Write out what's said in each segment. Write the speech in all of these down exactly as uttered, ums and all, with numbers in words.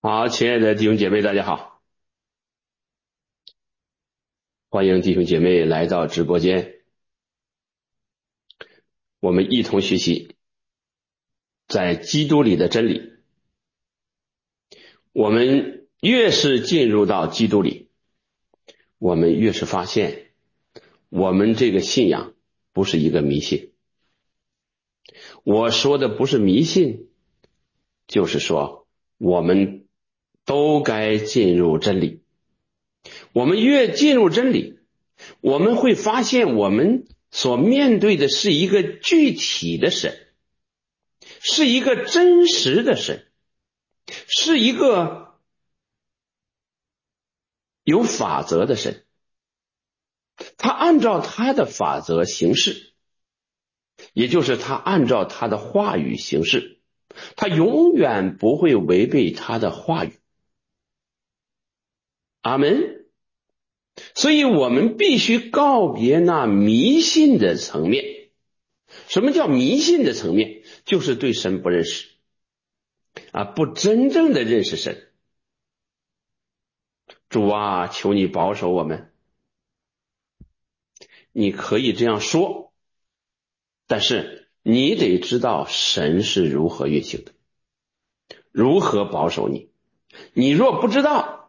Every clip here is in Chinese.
好，亲爱的弟兄姐妹，大家好，欢迎弟兄姐妹来到直播间，我们一同学习在基督里的真理。我们越是进入到基督里，我们越是发现，我们这个信仰不是一个迷信。我说的不是迷信，就是说我们都该进入真理。我们越进入真理，我们会发现我们所面对的是一个具体的神，是一个真实的神，是一个有法则的神。他按照他的法则行事，也就是他按照他的话语行事，他永远不会违背他的话语。阿们。所以我们必须告别那迷信的层面。什么叫迷信的层面？就是对神不认识啊，不真正的认识神。主啊，求你保守我们。你可以这样说，但是你得知道神是如何运行的，如何保守你。你若不知道，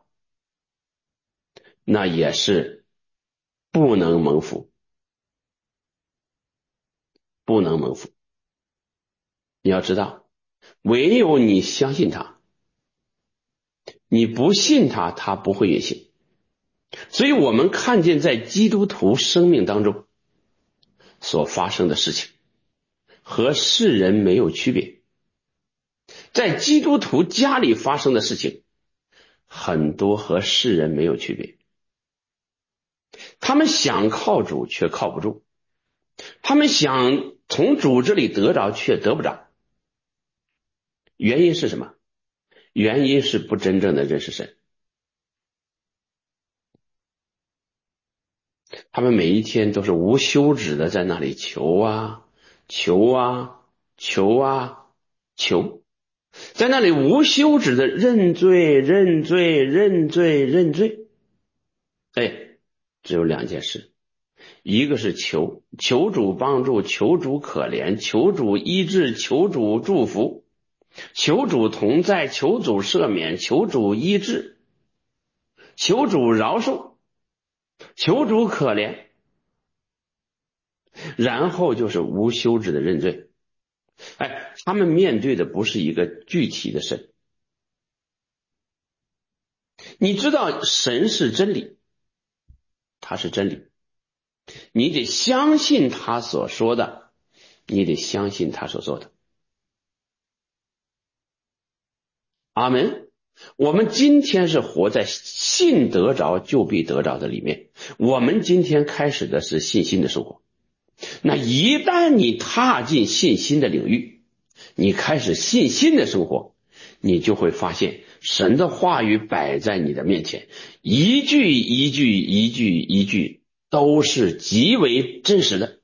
那也是不能蒙福，不能蒙福。你要知道，唯有你相信他，你不信他，他不会运行。所以我们看见在基督徒生命当中所发生的事情和世人没有区别。在基督徒家里发生的事情很多和世人没有区别。他们想靠主却靠不住，他们想从主这里得着却得不着。原因是什么？原因是不真正的认识神。他们每一天都是无休止的在那里求啊求啊求啊求，在那里无休止的认罪认罪认罪认罪。哎，只有两件事，一个是求，求主帮助，求主可怜，求主医治，求主祝福，求主同在，求主赦免，求主医治，求主饶恕，求主可怜，然后就是无休止的认罪。哎，他们面对的不是一个具体的神。你知道神是真理，他是真理，你得相信他所说的，你得相信他所做的。阿们。我们今天是活在信得着就必得着的里面，我们今天开始的是信心的生活。那一旦你踏进信心的领域，你开始信心的生活，你就会发现神的话语摆在你的面前，一句一句一句一句都是极为真实的。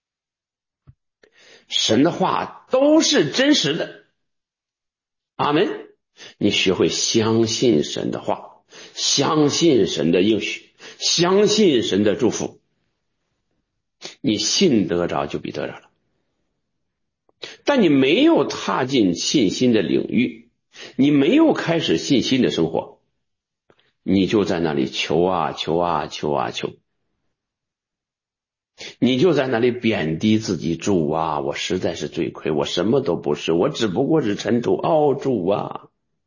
神的话都是真实的。阿们。你学会相信神的话，相信神的应许，相信神的祝福，你信得着就必得着了。但你没有踏进信心的领域，你没有开始信心的生活，你就在那里求啊求啊求啊求，你就在那里贬低自己。主啊，我实在是罪亏，我什么都不是，我只不过是尘土。哦，主啊，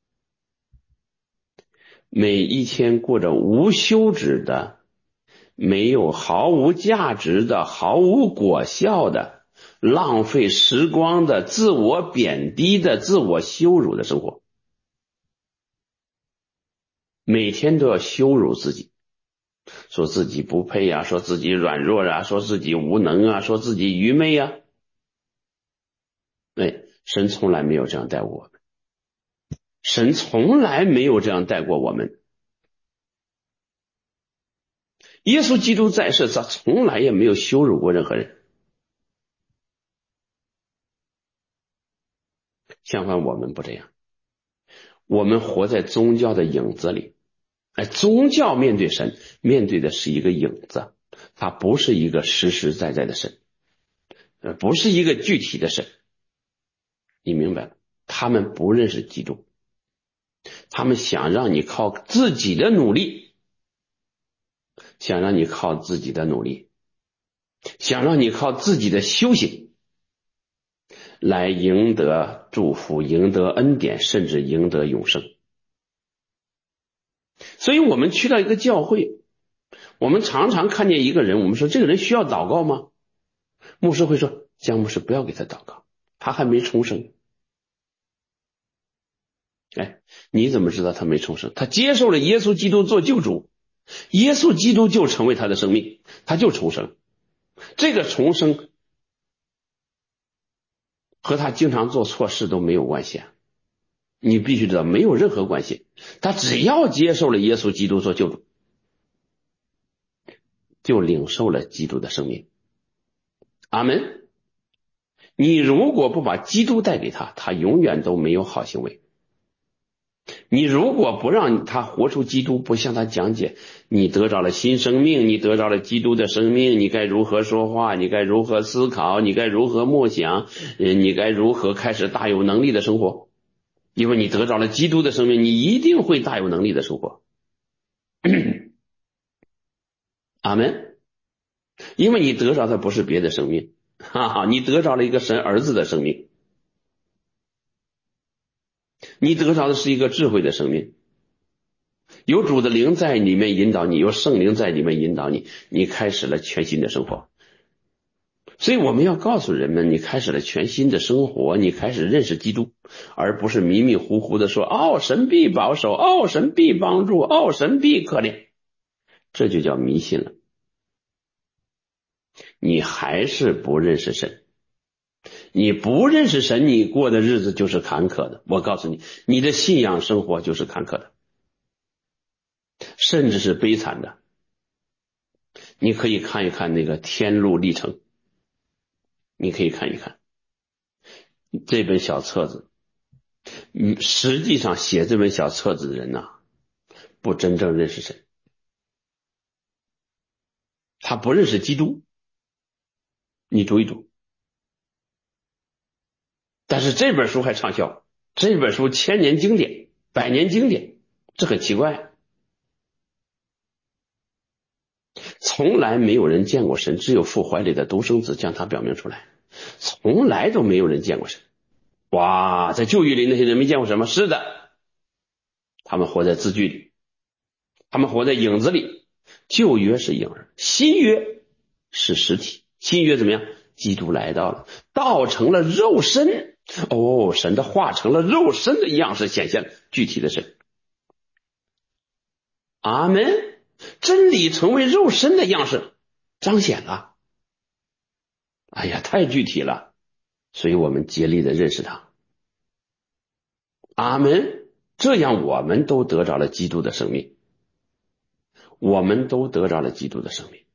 每一天过着无休止的，没有毫无价值的，毫无果效的，浪费时光的，自我贬低的，自我羞辱的生活。每天都要羞辱自己，说自己不配啊，说自己软弱啊，说自己无能啊，说自己愚昧啊。哎，神从来没有这样待过我们，神从来没有这样待过我们。耶稣基督在世，他从来也没有羞辱过任何人。相反，我们不这样， 我们活在宗教的影子里。哎，宗教面对神，面对的是一个影子，它不是一个实实在在的神，呃，不是一个具体的神。你明白了？他们不认识基督，他们想让你靠自己的努力，想让你靠自己的努力，想让你靠自己的修行来赢得祝福，赢得恩典，甚至赢得永生。所以我们去到一个教会，我们常常看见一个人，我们说这个人需要祷告吗？牧师会说，江牧师不要给他祷告，他还没重生。哎，你怎么知道他没重生？他接受了耶稣基督做救主，耶稣基督就成为他的生命，他就重生。这个重生和他经常做错事都没有关系啊，你必须知道没有任何关系。他只要接受了耶稣基督做救主，就领受了基督的生命。阿们。你如果不把基督带给他，他永远都没有好行为。你如果不让他活出基督，不向他讲解你得着了新生命，你得着了基督的生命，你该如何说话，你该如何思考，你该如何默想，你该如何开始大有能力的生活。因为你得着了基督的生命，你一定会大有能力的生活。阿们。因为你得着的不是别的生命，哈哈，你得着了一个神儿子的生命，你得着的是一个智慧的生命，有主的灵在里面引导你，有圣灵在里面引导你，你开始了全新的生活。所以我们要告诉人们，你开始了全新的生活，你开始认识基督，而不是迷迷糊糊的说，哦，神必保守，哦，神必帮助，哦，神必可怜，这就叫迷信了。你还是不认识神，你不认识神，你过的日子就是坎坷的。我告诉你，你的信仰生活就是坎坷的，甚至是悲惨的。你可以看一看那个天路历程，你可以看一看这本小册子。嗯，实际上写这本小册子的人呐，不真正认识神，他不认识基督。你读一读。但是这本书还畅销，这本书千年经典，百年经典，这很奇怪。从来没有人见过神，只有父怀里的独生子将他表明出来，从来都没有人见过神。哇，在旧约里那些人没见过什么？是的，他们活在字句里，他们活在影子里。旧约是影儿，新约是实体。新约怎么样？基督来到了，道成了肉身。哦，神的话成了肉身的样式，显现了具体的神。阿们。真理成为肉身的样式，彰显了。哎呀，太具体了，所以我们竭力的认识它。阿们。这样我们都得着了基督的生命，我们都得着了基督的生命。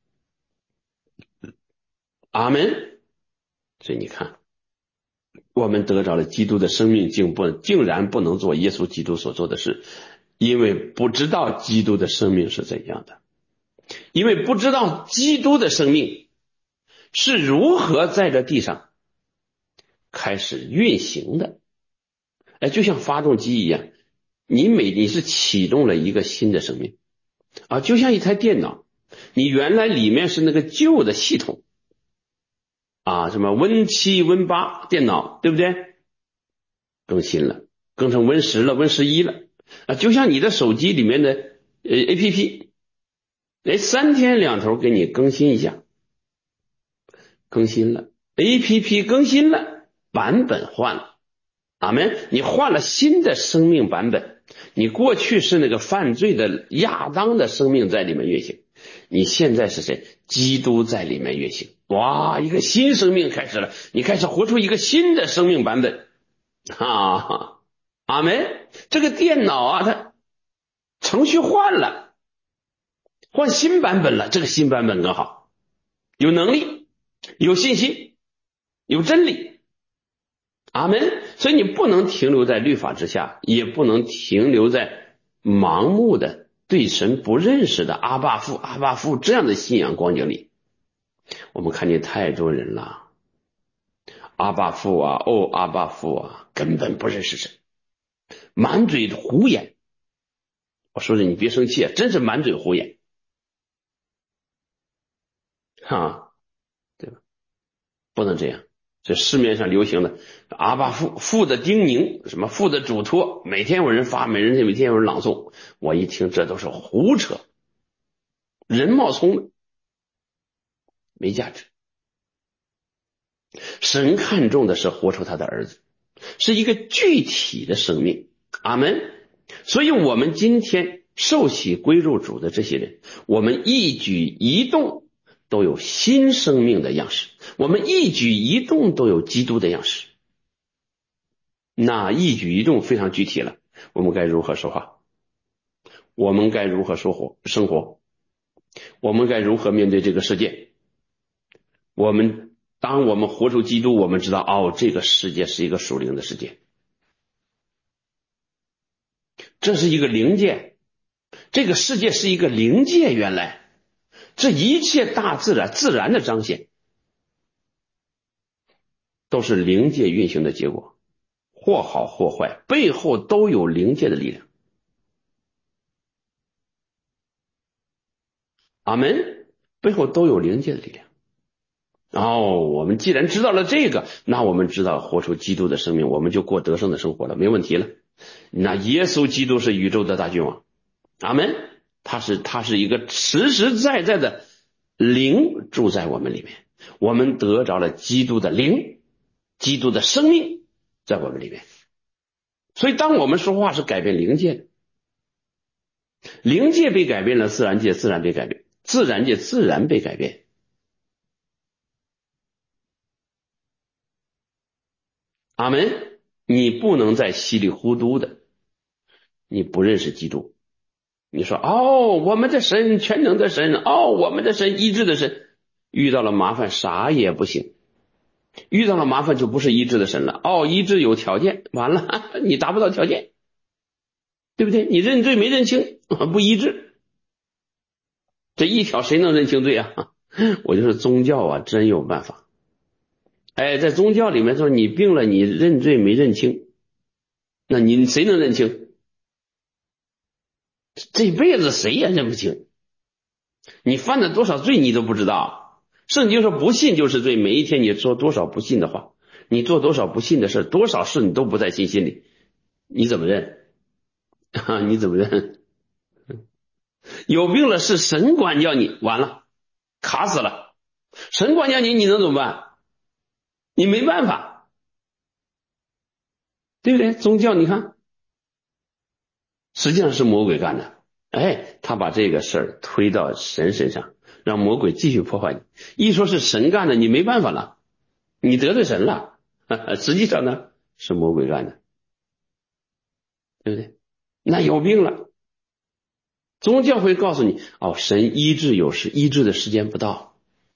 阿们。所以你看，我们得着了基督的生命，竟不竟然不能做耶稣基督所做的事，因为不知道基督的生命是怎样的，因为不知道基督的生命是如何在这地上开始运行的。哎，就像发动机一样，你每你是启动了一个新的生命啊，就像一台电脑，你原来里面是那个旧的系统啊，什么 Win 七 Win 八电脑，对不对？更新了，更成 Win 十了 Win 十一了啊，就像你的手机里面的呃 A P P， 哎，三天两头给你更新一下，更新了 A P P 更新了，版本换了。阿们。你换了新的生命版本，你过去是那个犯罪的亚当的生命在里面运行，你现在是谁？基督在里面运行。哇，一个新生命开始了，你开始活出一个新的生命版本。啊，阿们。这个电脑啊，它程序换了，换新版本了，这个新版本更好，有能力，有信心，有真理。阿们。 所以你不能停留在律法之下，也不能停留在盲目的对神不认识的阿爸父阿爸父这样的信仰光景里。我们看见太多人了，阿爸父啊，哦阿爸父啊，根本不认识神，满嘴胡言。我说的你别生气啊，真是满嘴胡言啊，对吧？不能这样。这市面上流行的阿爸父父的叮咛，什么父的嘱托，每天有人发，每人每天有人朗诵，我一听这都是胡扯，人冒充的，没价值。神看重的是活出他的儿子，是一个具体的生命。阿们。所以我们今天受洗归入主的这些人，我们一举一动都有新生命的样式，我们一举一动都有基督的样式。那一举一动非常具体了，我们该如何说话？我们该如何说活生活？我们该如何面对这个世界？我们当我们活出基督，我们知道哦，这个世界是一个属灵的世界，这是一个灵界，这个世界是一个灵界。原来这一切大自然自然的彰显都是灵界运行的结果，或好或坏，背后都有灵界的力量。阿们，背后都有灵界的力量。哦，我们既然知道了这个，那我们知道活出基督的生命，我们就过得胜的生活了，没问题了。那耶稣基督是宇宙的大君王，阿们，他是他是一个实实在在的灵住在我们里面，我们得着了基督的灵，基督的生命在我们里面。所以当我们说话是改变灵界的，灵界被改变了，自然界自然被改变，自然界自然被改变。阿们，你不能再稀里糊涂的，你不认识基督。你说哦，我们的神全能的神，哦，我们的神医治的神，遇到了麻烦啥也不行，遇到了麻烦就不是医治的神了。哦，医治有条件，完了你达不到条件，对不对？你认罪没认清，不医治，这一条谁能认清罪啊？我就是宗教啊，真有办法。哎，在宗教里面说你病了，你认罪没认清，那你谁能认清？这辈子谁也认不清，你犯了多少罪你都不知道。圣经说不信就是罪，每一天你说多少不信的话，你做多少不信的事，多少事你都不在信心里，你怎么认啊？你怎么认？有病了是神管教你，完了卡死了，神管教你，你能怎么办？你没办法，对不对？宗教你看实际上是魔鬼干的，哎，他把这个事儿推到神身上，让魔鬼继续破坏你。一说是神干的，你没办法了，你得罪神了，实际上呢是魔鬼干的，对不对？那有病了，宗教会告诉你，哦，神医治有时，医治的时间不到。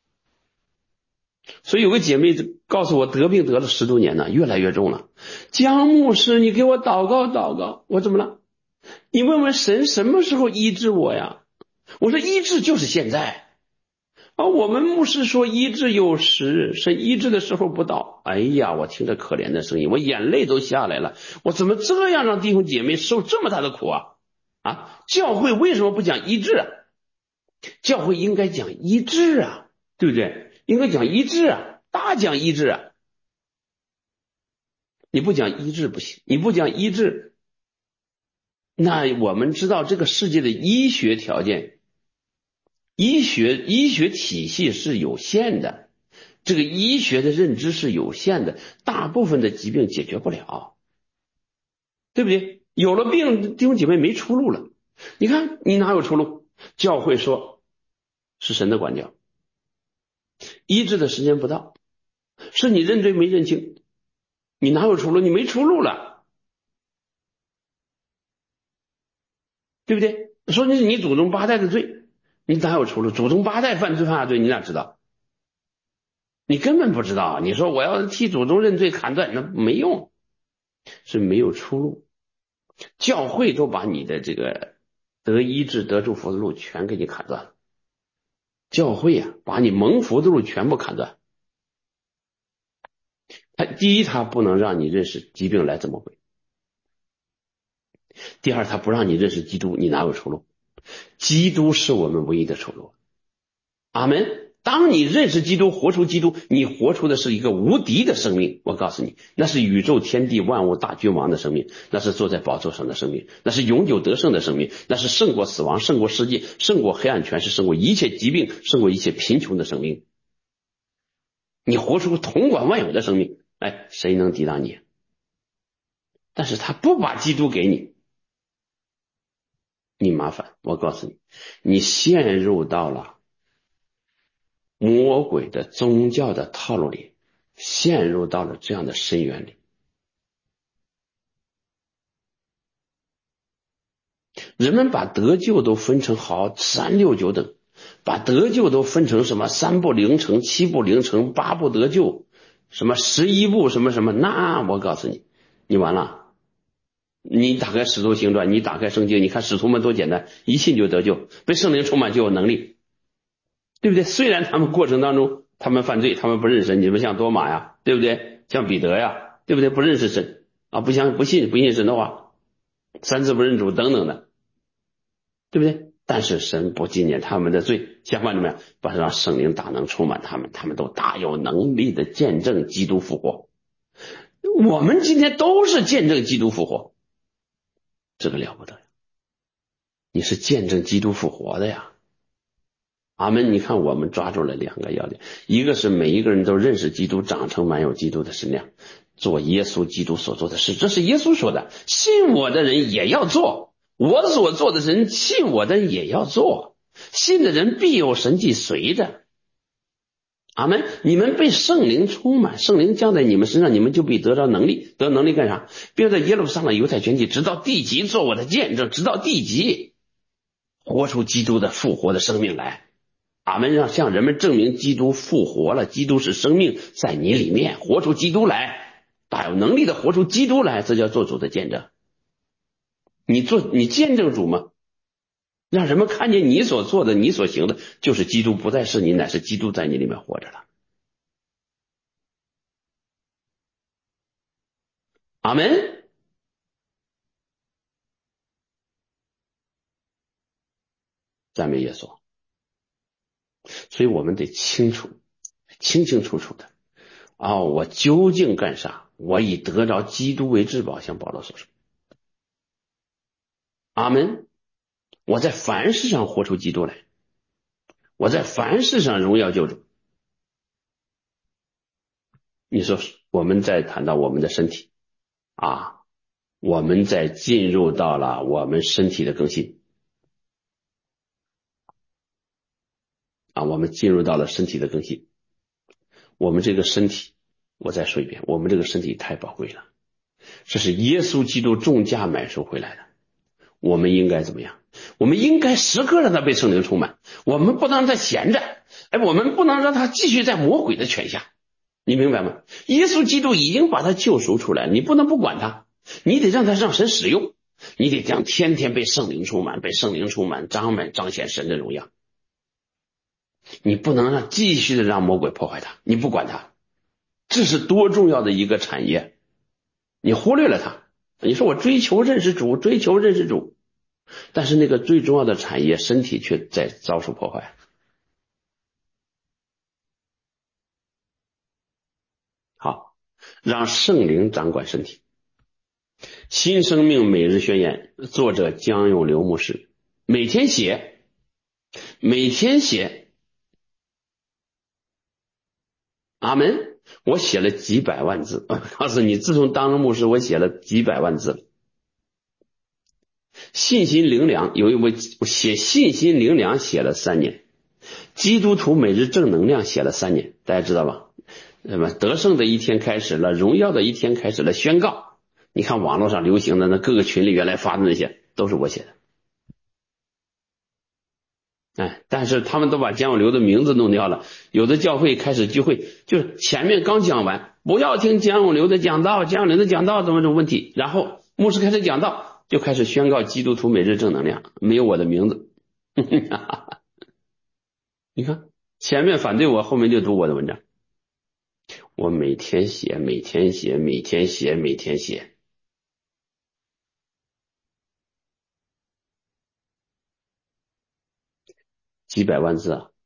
所以有个姐妹告诉我，得病得了十多年了，越来越重了。江牧师，你给我祷告祷告。我怎么了？你问问神什么时候医治我呀？我说医治就是现在啊！我们牧师说医治有时，神医治的时候不到。哎呀，我听着可怜的声音，我眼泪都下来了。我怎么这样让弟兄姐妹受这么大的苦啊？啊，教会为什么不讲医治啊？教会应该讲医治啊，对不对？应该讲医治啊，大讲医治啊。你不讲医治不行，你不讲医治，那我们知道这个世界的医学条件，医学医学体系是有限的，这个医学的认知是有限的，大部分的疾病解决不了，对不对？有了病，弟兄姐妹没出路了。你看你哪有出路？教会说是神的管教，医治的时间不到，是你认罪没认清，你哪有出路？你没出路了，对不对？说你是你祖宗八代的罪，你哪有出路？祖宗八代犯罪犯下罪，你哪知道？你根本不知道。你说我要替祖宗认罪砍断，那没用。 是没有出路。教会都把你的这个得医治得祝福的路全给你砍断了，教会啊把你蒙福的路全部砍断。他第一，他不能让你认识疾病来怎么回；第二，他不让你认识基督，你哪有出路？基督是我们唯一的出路。阿门。当你认识基督，活出基督，你活出的是一个无敌的生命。我告诉你，那是宇宙天地万物大君王的生命，那是坐在宝座上的生命，那是永久得胜的生命，那是胜过死亡，胜过世界，胜过黑暗权势，胜过一切疾病，胜过一切贫穷的生命。你活出统管万有的生命，哎，谁能抵挡你？但是他不把基督给你，你麻烦。我告诉你，你陷入到了魔鬼的宗教的套路里，陷入到了这样的深渊里。人们把得救都分成好三六九等，把得救都分成什么三步零成、七步零成、八步得救，什么十一步什么什么，那我告诉你，你完了。你打开使徒行传，你打开圣经，你看使徒们多简单，一信就得救，被圣灵充满就有能力，对不对？虽然他们过程当中他们犯罪，他们不认识，你们像多马呀，对不对？像彼得呀，对不对？不认识神啊，不相不信不信神的话，三次不认主等等的，对不对？但是神不纪念他们的罪，相反怎么样？把让圣灵大能充满他们，他们都大有能力的见证基督复活。我们今天都是见证基督复活，这个了不得呀！你是见证基督复活的呀。阿们。你看我们抓住了两个要点，一个是每一个人都认识基督，长成满有基督的身量，做耶稣基督所做的事，这是耶稣说的，信我的人也要做，我所做的人信我的人也要做，信的人必有神迹随着。阿们。你们被圣灵充满，圣灵降在你们身上，你们就必得到能力，得能力干啥？并在耶路撒冷犹太全体直到地极做我的见证，直到地极活出基督的复活的生命来。阿们。让向人们证明基督复活了，基督是生命在你里面，活出基督来，大有能力的活出基督来，这叫做主的见证。你做你见证主吗？让人们看见你所做的，你所行的就是基督，不再是你，乃是基督在你里面活着了。阿们。赞美耶稣。所以我们得清楚清清楚楚的哦，我究竟干啥？我以得着基督为至宝，像保罗所说。阿们。我在凡事上活出基督来，我在凡事上荣耀救主。你说我们在谈到我们的身体啊，我们在进入到了我们身体的更新啊，我们进入到了身体的更新。我们这个身体，我再说一遍，我们这个身体太宝贵了，这是耶稣基督重价买赎回来的。我们应该怎么样？我们应该时刻让他被圣灵充满，我们不能让他闲着，哎，我们不能让他继续在魔鬼的权下，你明白吗？耶稣基督已经把他救赎出来，你不能不管他，你得让他让神使用，你得这样天天被圣灵充满，被圣灵充满，彰满彰显神的荣耀。你不能让继续的让魔鬼破坏他，你不管他，这是多重要的一个产业，你忽略了他。你说我追求认识主，追求认识主，但是那个最重要的产业身体却在遭受破坏。好，让圣灵掌管身体。新生命每日宣言，作者江永流牧师，每天写每天写阿门。我写了几百万字，我告诉你，自从当了牧师，我写了几百万字。信心灵粮，有一位写信心灵粮写了三年，基督徒每日正能量写了三年，大家知道吧？那么得胜的一天开始了，荣耀的一天开始了，宣告。你看网络上流行的那各个群里原来发的那些都是我写的。哎，但是他们都把江永流的名字弄掉了，有的教会开始聚会，就是前面刚讲完， 不要听江永流的讲道，江永流的讲道怎么怎么问题。然后牧师开始讲道，就开始宣告基督徒每日正能量，没有我的名字。你看前面反对我，后面就读我的文章。我每天写，每天写，每天写，每天写。几百万字啊！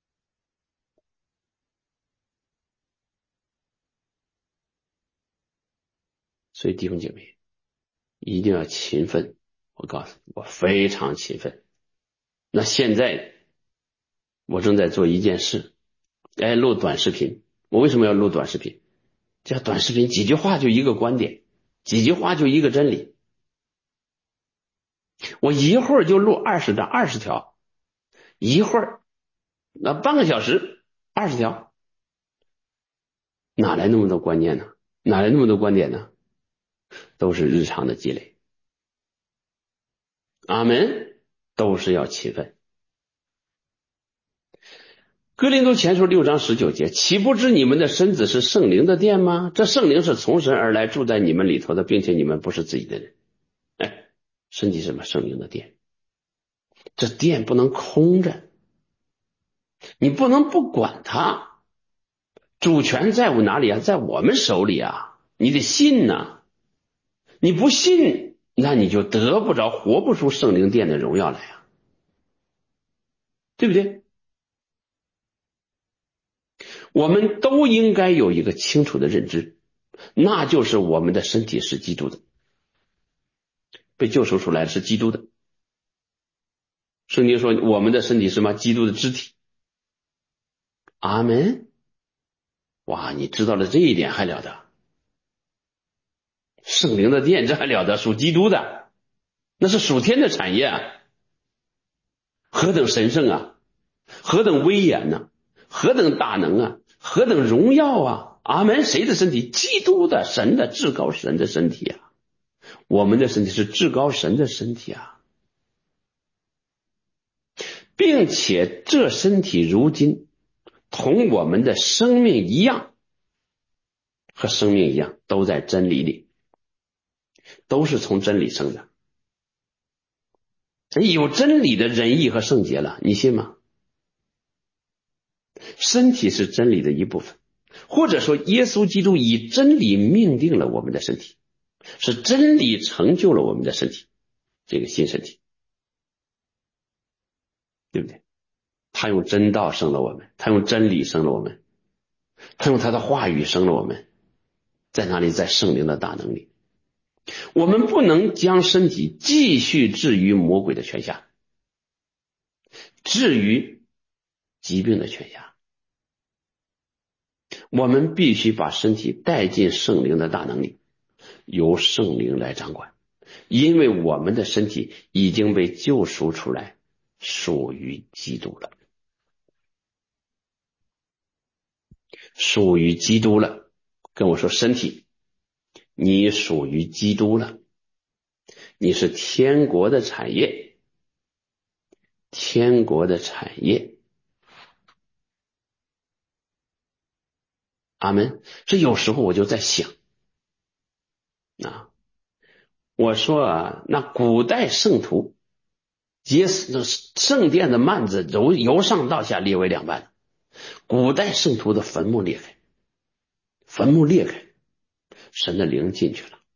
所以弟兄姐妹一定要勤奋。我告诉你，我非常勤奋。那现在我正在做一件事，哎，录短视频。我为什么要录短视频？这短视频几句话就一个观点，几句话就一个真理。我一会儿就录二十张二十条，一会儿那半个小时二十条，哪来那么多观念呢？哪来那么多观点呢？都是日常的积累。阿门，都是要勤奋。哥林多前书六章十九节，岂不知你们的身子是圣灵的殿吗？这圣灵是从神而来，住在你们里头的，并且你们不是自己的人。哎，身体什么？圣灵的殿。这殿不能空着，你不能不管它。主权在我哪里啊？在我们手里啊！你得信呐，你不信，那你就得不着，活不出圣灵殿的荣耀来啊，对不对？我们都应该有一个清楚的认知，那就是我们的身体是基督的，被救赎出来是基督的。圣经说我们的身体是什么？基督的肢体。阿门。哇，你知道了这一点还了得？圣灵的殿这还了得？属基督的，那是属天的产业啊，何等神圣啊，何等威严呢、啊？何等大能啊，何等荣耀啊！阿门。谁的身体？基督的，神的，至高神的身体啊。我们的身体是至高神的身体啊，并且这身体如今同我们的生命一样，和生命一样，都在真理里，都是从真理生的。有真理的仁义和圣洁了，你信吗？身体是真理的一部分，或者说耶稣基督以真理命定了我们的身体，是真理成就了我们的身体，这个新身体，对不对？他用真道生了我们，他用真理生了我们，他用他的话语生了我们。在哪里？在圣灵的大能力。我们不能将身体继续置于魔鬼的权下，置于疾病的权下。我们必须把身体带进圣灵的大能力，由圣灵来掌管，因为我们的身体已经被救赎出来，属于基督了，属于基督了。跟我说，身体，你属于基督了，你是天国的产业，天国的产业。阿们。这有时候我就在想啊，我说啊，那古代圣徒结圣殿的幔子由由上到下裂为两半，古代圣徒的坟墓裂开，坟墓裂开，神的灵进去了。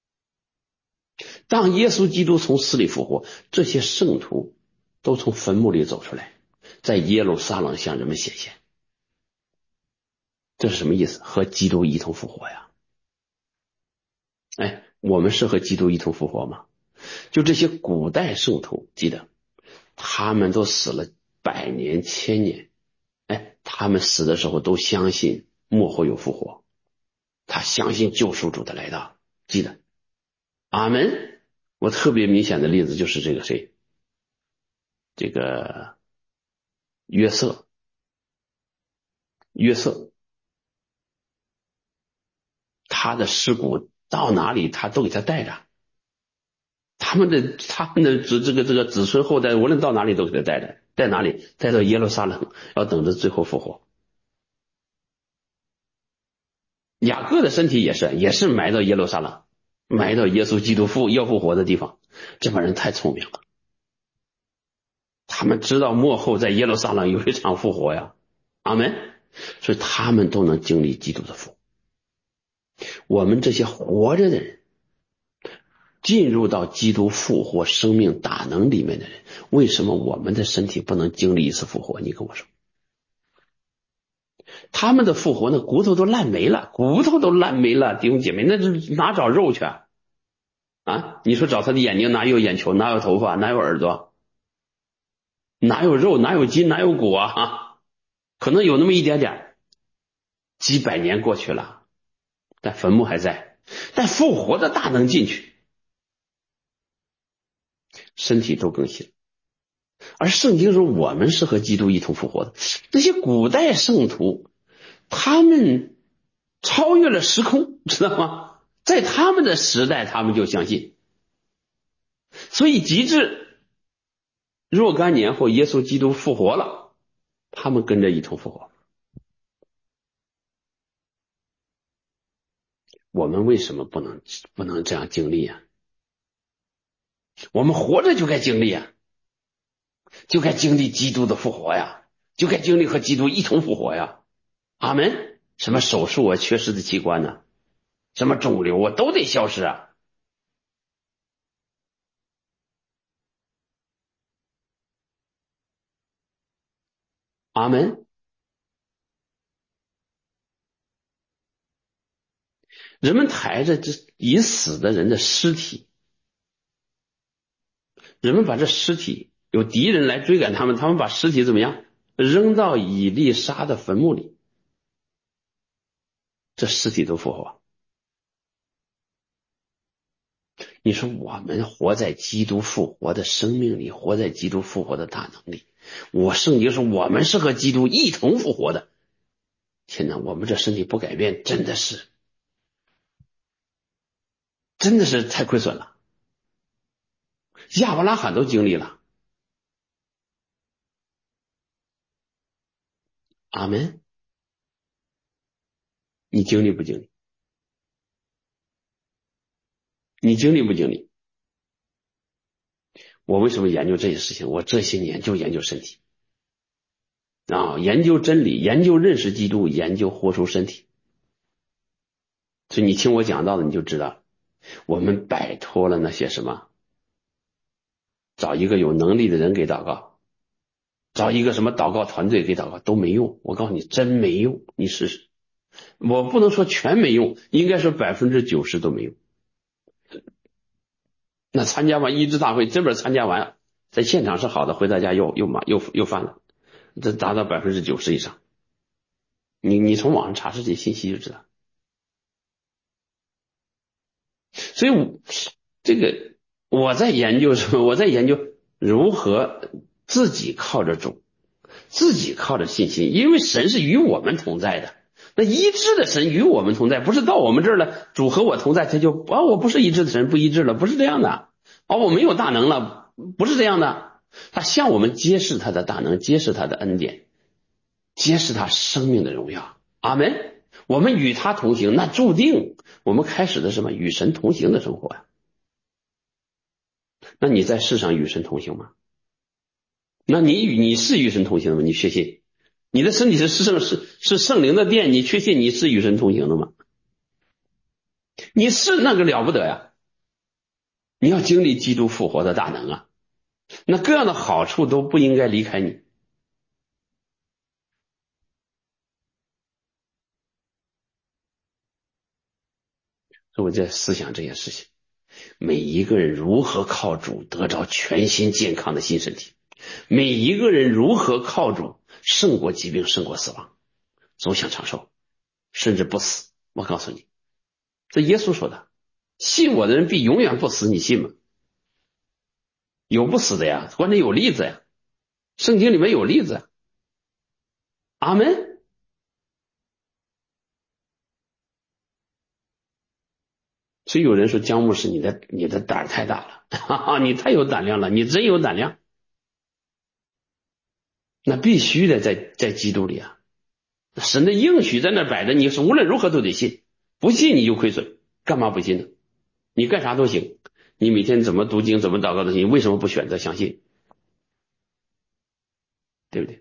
当耶稣基督从死里复活，这些圣徒都从坟墓里走出来，在耶路撒冷向人们显现。这是什么意思？和基督一同复活呀。哎，我们是和基督一同复活吗？就这些古代圣徒，记得他们都死了百年千年，哎，他们死的时候都相信末后有复活，他相信救赎主的来到，记得。阿们。我特别明显的例子就是这个谁，这个约瑟，约瑟他的尸骨到哪里他都给他带着，他们的他们的这个这个子孙后代无论到哪里都给他带着，带哪里？带到耶路撒冷，要等着最后复活。 雅各的身体也是，也是埋到耶路撒冷，埋到耶稣基督复要复活的地方。这帮人太聪明了，他们知道末后在耶路撒冷有一场复活呀，阿们。所以他们都能经历基督的复活。我们这些活着的人，进入到基督复活生命大能里面的人，为什么我们的身体不能经历一次复活？你跟我说。他们的复活那骨头都烂没了，骨头都烂没了，弟兄姐妹，那是哪找肉去啊？啊，你说找他的眼睛哪有眼球，哪有头发，哪有耳朵，哪有肉，哪有筋，哪有骨啊？啊，可能有那么一点点，几百年过去了，但坟墓还在，但复活的大能进去，身体都更新。而圣经说我们是和基督一同复活的。那些古代圣徒，他们超越了时空，知道吗？在他们的时代他们就相信，所以及至若干年后耶稣基督复活了，他们跟着一同复活。我们为什么不能不能这样经历啊？我们活着就该经历啊，就该经历基督的复活呀，就该经历和基督一同复活呀。阿们。什么手术啊，缺失的器官呢、啊？什么肿瘤啊，都得消失啊！阿门。人们抬着这已死的人的尸体，人们把这尸体，有敌人来追赶他们，他们把尸体怎么样？扔到以利沙的坟墓里，这尸体都复活。你说我们活在基督复活的生命里，活在基督复活的大能力。我圣经说我们是和基督一同复活的。天哪，我们这身体不改变，真的是真的是太亏损了。亚伯拉罕都经历了。阿门。你经历不经历？你经历不经历？我为什么研究这些事情？我这些年就研究身体啊，研究真理，研究认识基督，研究活出身体。所以你听我讲到的，你就知道，我们摆脱了那些什么，找一个有能力的人给祷告，找一个什么祷告团队给祷告都没用。我告诉你，真没用，你试试。我不能说全没用，应该说百分之九十都没用。那参加完医治大会，这边参加完，在现场是好的，回到家又又马又又犯了，这达到百分之九十以上。你你从网上查这些信息就知道。所以我这个我在研究什么？我在研究如何自己靠着主，自己靠着信心，因为神是与我们同在的。那医治的神与我们同在，不是到我们这儿了，主和我同在，他就啊，我不是医治的神，不医治了，不是这样的。啊，我没有大能了，不是这样的。他向我们揭示他的大能，揭示他的恩典，揭示他生命的荣耀。阿们。我们与他同行，那注定我们开始的什么？与神同行的生活呀。那你在世上与神同行吗？那你与你是与神同行的吗？你确信你的身体是圣是是圣灵的殿，你确信你是与神同行的吗？你是那个了不得呀！你要经历基督复活的大能啊，那各样的好处都不应该离开你。所以我在思想这件事情，每一个人如何靠主得着全新健康的新身体，每一个人如何靠主胜过疾病，胜过死亡，走向长寿，甚至不死。我告诉你，这耶稣说的，信我的人必永远不死，你信吗？有不死的呀，关键有例子呀，圣经里面有例子呀。阿门。所以有人说姜牧师，你的你的胆太大了，哈哈，你太有胆量了，你真有胆量。那必须的在在基督里啊，神的应许在那摆着，你是无论如何都得信。 不信你就亏损，干嘛不信呢？你干啥都行，你每天怎么读经怎么祷告都行，为什么不选择相信？对不对？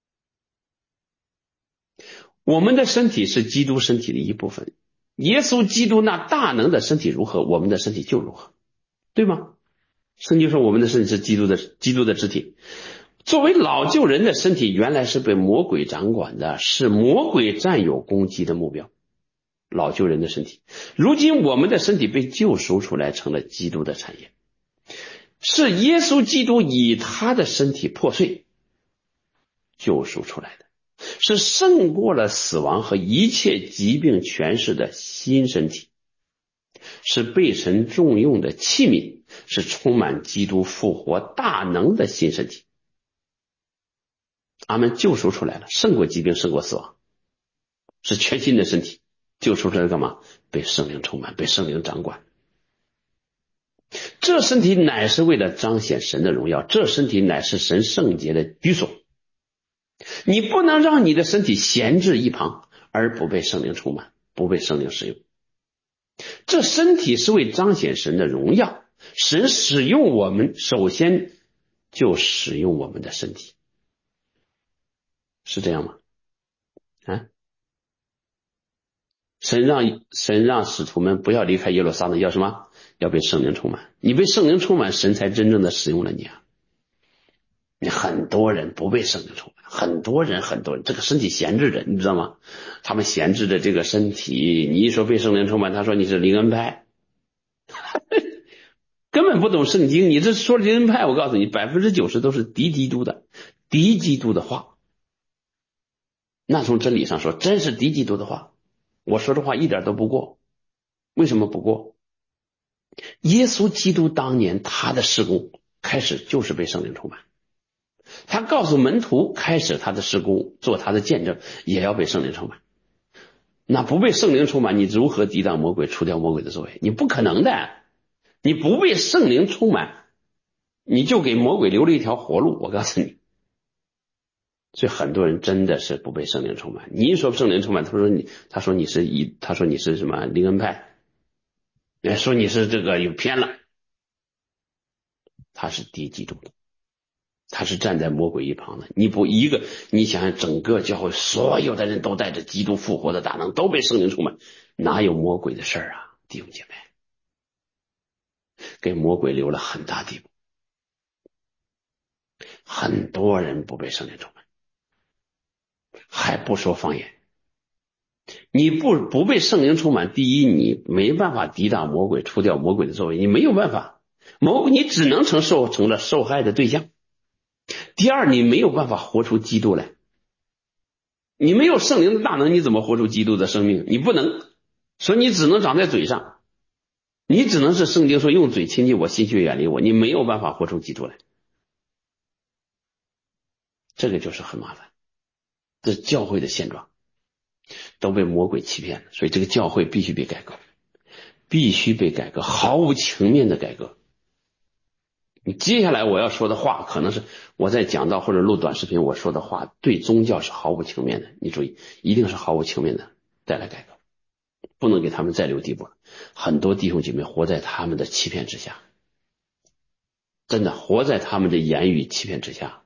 我们的身体是基督身体的一部分，耶稣基督那大能的身体如何，我们的身体就如何，对吗？圣经说我们的身体是基督的基督的肢体。作为老旧人的身体原来是被魔鬼掌管的，是魔鬼占有攻击的目标。老旧人的身体，如今我们的身体被救赎出来，成了基督的产业，是耶稣基督以他的身体破碎救赎出来的，是胜过了死亡和一切疾病权势的新身体，是被神重用的器皿，是充满基督复活大能的新身体。阿们，救赎出来了，胜过疾病，胜过死亡，是全新的身体。救赎出来干嘛？被圣灵充满，被圣灵掌管。这身体乃是为了彰显神的荣耀，这身体乃是神圣洁的居所。你不能让你的身体闲置一旁，而不被圣灵充满，不被圣灵使用。这身体是为彰显神的荣耀，神使用我们，首先就使用我们的身体，是这样吗？啊？神让神让使徒们不要离开耶路撒冷，要什么？要被圣灵充满。你被圣灵充满，神才真正的使用了你啊！你很多人不被圣灵充满，很多人很多人这个身体闲置着，你知道吗？他们闲置着这个身体，你一说被圣灵充满，他说你是灵恩派，根本不懂圣经。你这说灵恩派，我告诉你，百分之九十都是敌基督的，敌基督的话。那从真理上说，真是敌基督的话。我说这话一点都不过，为什么不过？耶稣基督当年他的事工开始就是被圣灵充满，他告诉门徒开始他的事工，做他的见证也要被圣灵充满。那不被圣灵充满，你如何抵挡魔鬼，除掉魔鬼的作为？你不可能的。你不被圣灵充满，你就给魔鬼留了一条活路，我告诉你。所以很多人真的是不被圣灵充满。你一说圣灵充满，他说你，他说你是以，他说你是什么灵恩派，说你是这个有偏了。他是敌基督的，他是站在魔鬼一旁的。你不一个，你想想整个教会所有的人都带着基督复活的大能，都被圣灵充满，哪有魔鬼的事儿啊？弟兄姐妹，给魔鬼留了很大地步。很多人不被圣灵充满，还不说方言。你不不被圣灵充满，第一，你没办法抵挡魔鬼，除掉魔鬼的作为，你没有办法，魔鬼你只能成受成了受害的对象。第二，你没有办法活出基督来，你没有圣灵的大能，你怎么活出基督的生命？你不能，所以你只能长在嘴上，你只能是圣经说用嘴亲近我，心却远离我，你没有办法活出基督来。这个就是很麻烦，这是教会的现状，都被魔鬼欺骗了，所以这个教会必须被改革，必须被改革，毫无情面的改革。你接下来我要说的话，可能是我在讲道或者录短视频我说的话，对宗教是毫无情面的。你注意，一定是毫无情面的带来改革，不能给他们再留地步了。很多弟兄姐妹活在他们的欺骗之下，真的活在他们的言语欺骗之下。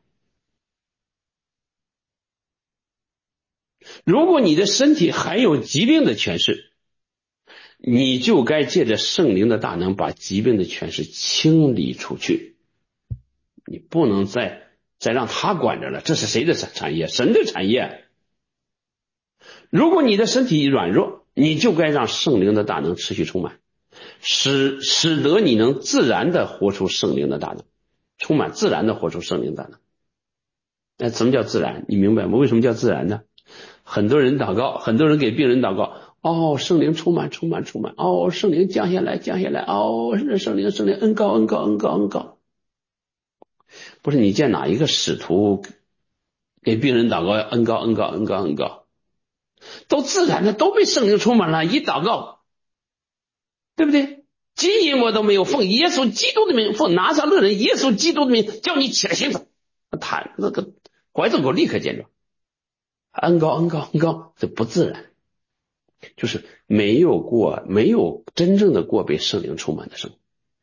如果你的身体还有疾病的权势，你就该借着圣灵的大能把疾病的权势清理出去。你不能再再让他管着了，这是谁的产业？神的产业。如果你的身体软弱，你就该让圣灵的大能持续充满，使使得你能自然的活出圣灵的大能，充满自然的活出圣灵的大能。那什么叫自然？你明白吗？为什么叫自然呢？很多人祷告，很多人给病人祷告，哦，圣灵充满充满充满，哦，圣灵降下来降下来，哦，圣灵圣灵恩膏恩膏恩膏恩膏。不是你见哪一个使徒给病人祷告恩膏恩膏恩膏恩膏，都自然的都被圣灵充满了，一祷告，对不对？金银我都没有，奉耶稣基督的名，奉拿撒勒人耶稣基督的名，叫你起来行走。他那个怀子狗立刻见状，恩膏恩膏恩膏，这不自然。 就是没有过，没有真正的过被圣灵充满的生活。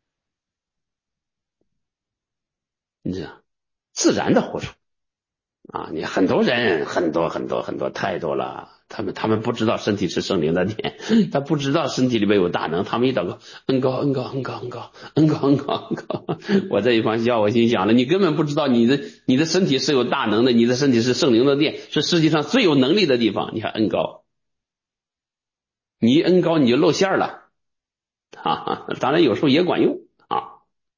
你知道，自然的活出啊！你很多人，很多很多很多太多了，他们他们不知道身体是圣灵的殿，他不知道身体里面有大能，他们一祷告，恩高恩高恩高恩高恩高恩高恩高。我这一番笑，我心想了，你根本不知道你的你的身体是有大能的，你的身体是圣灵的殿，是世界上最有能力的地方。你还恩高，你一恩高你就露馅了啊！当然有时候也管用啊。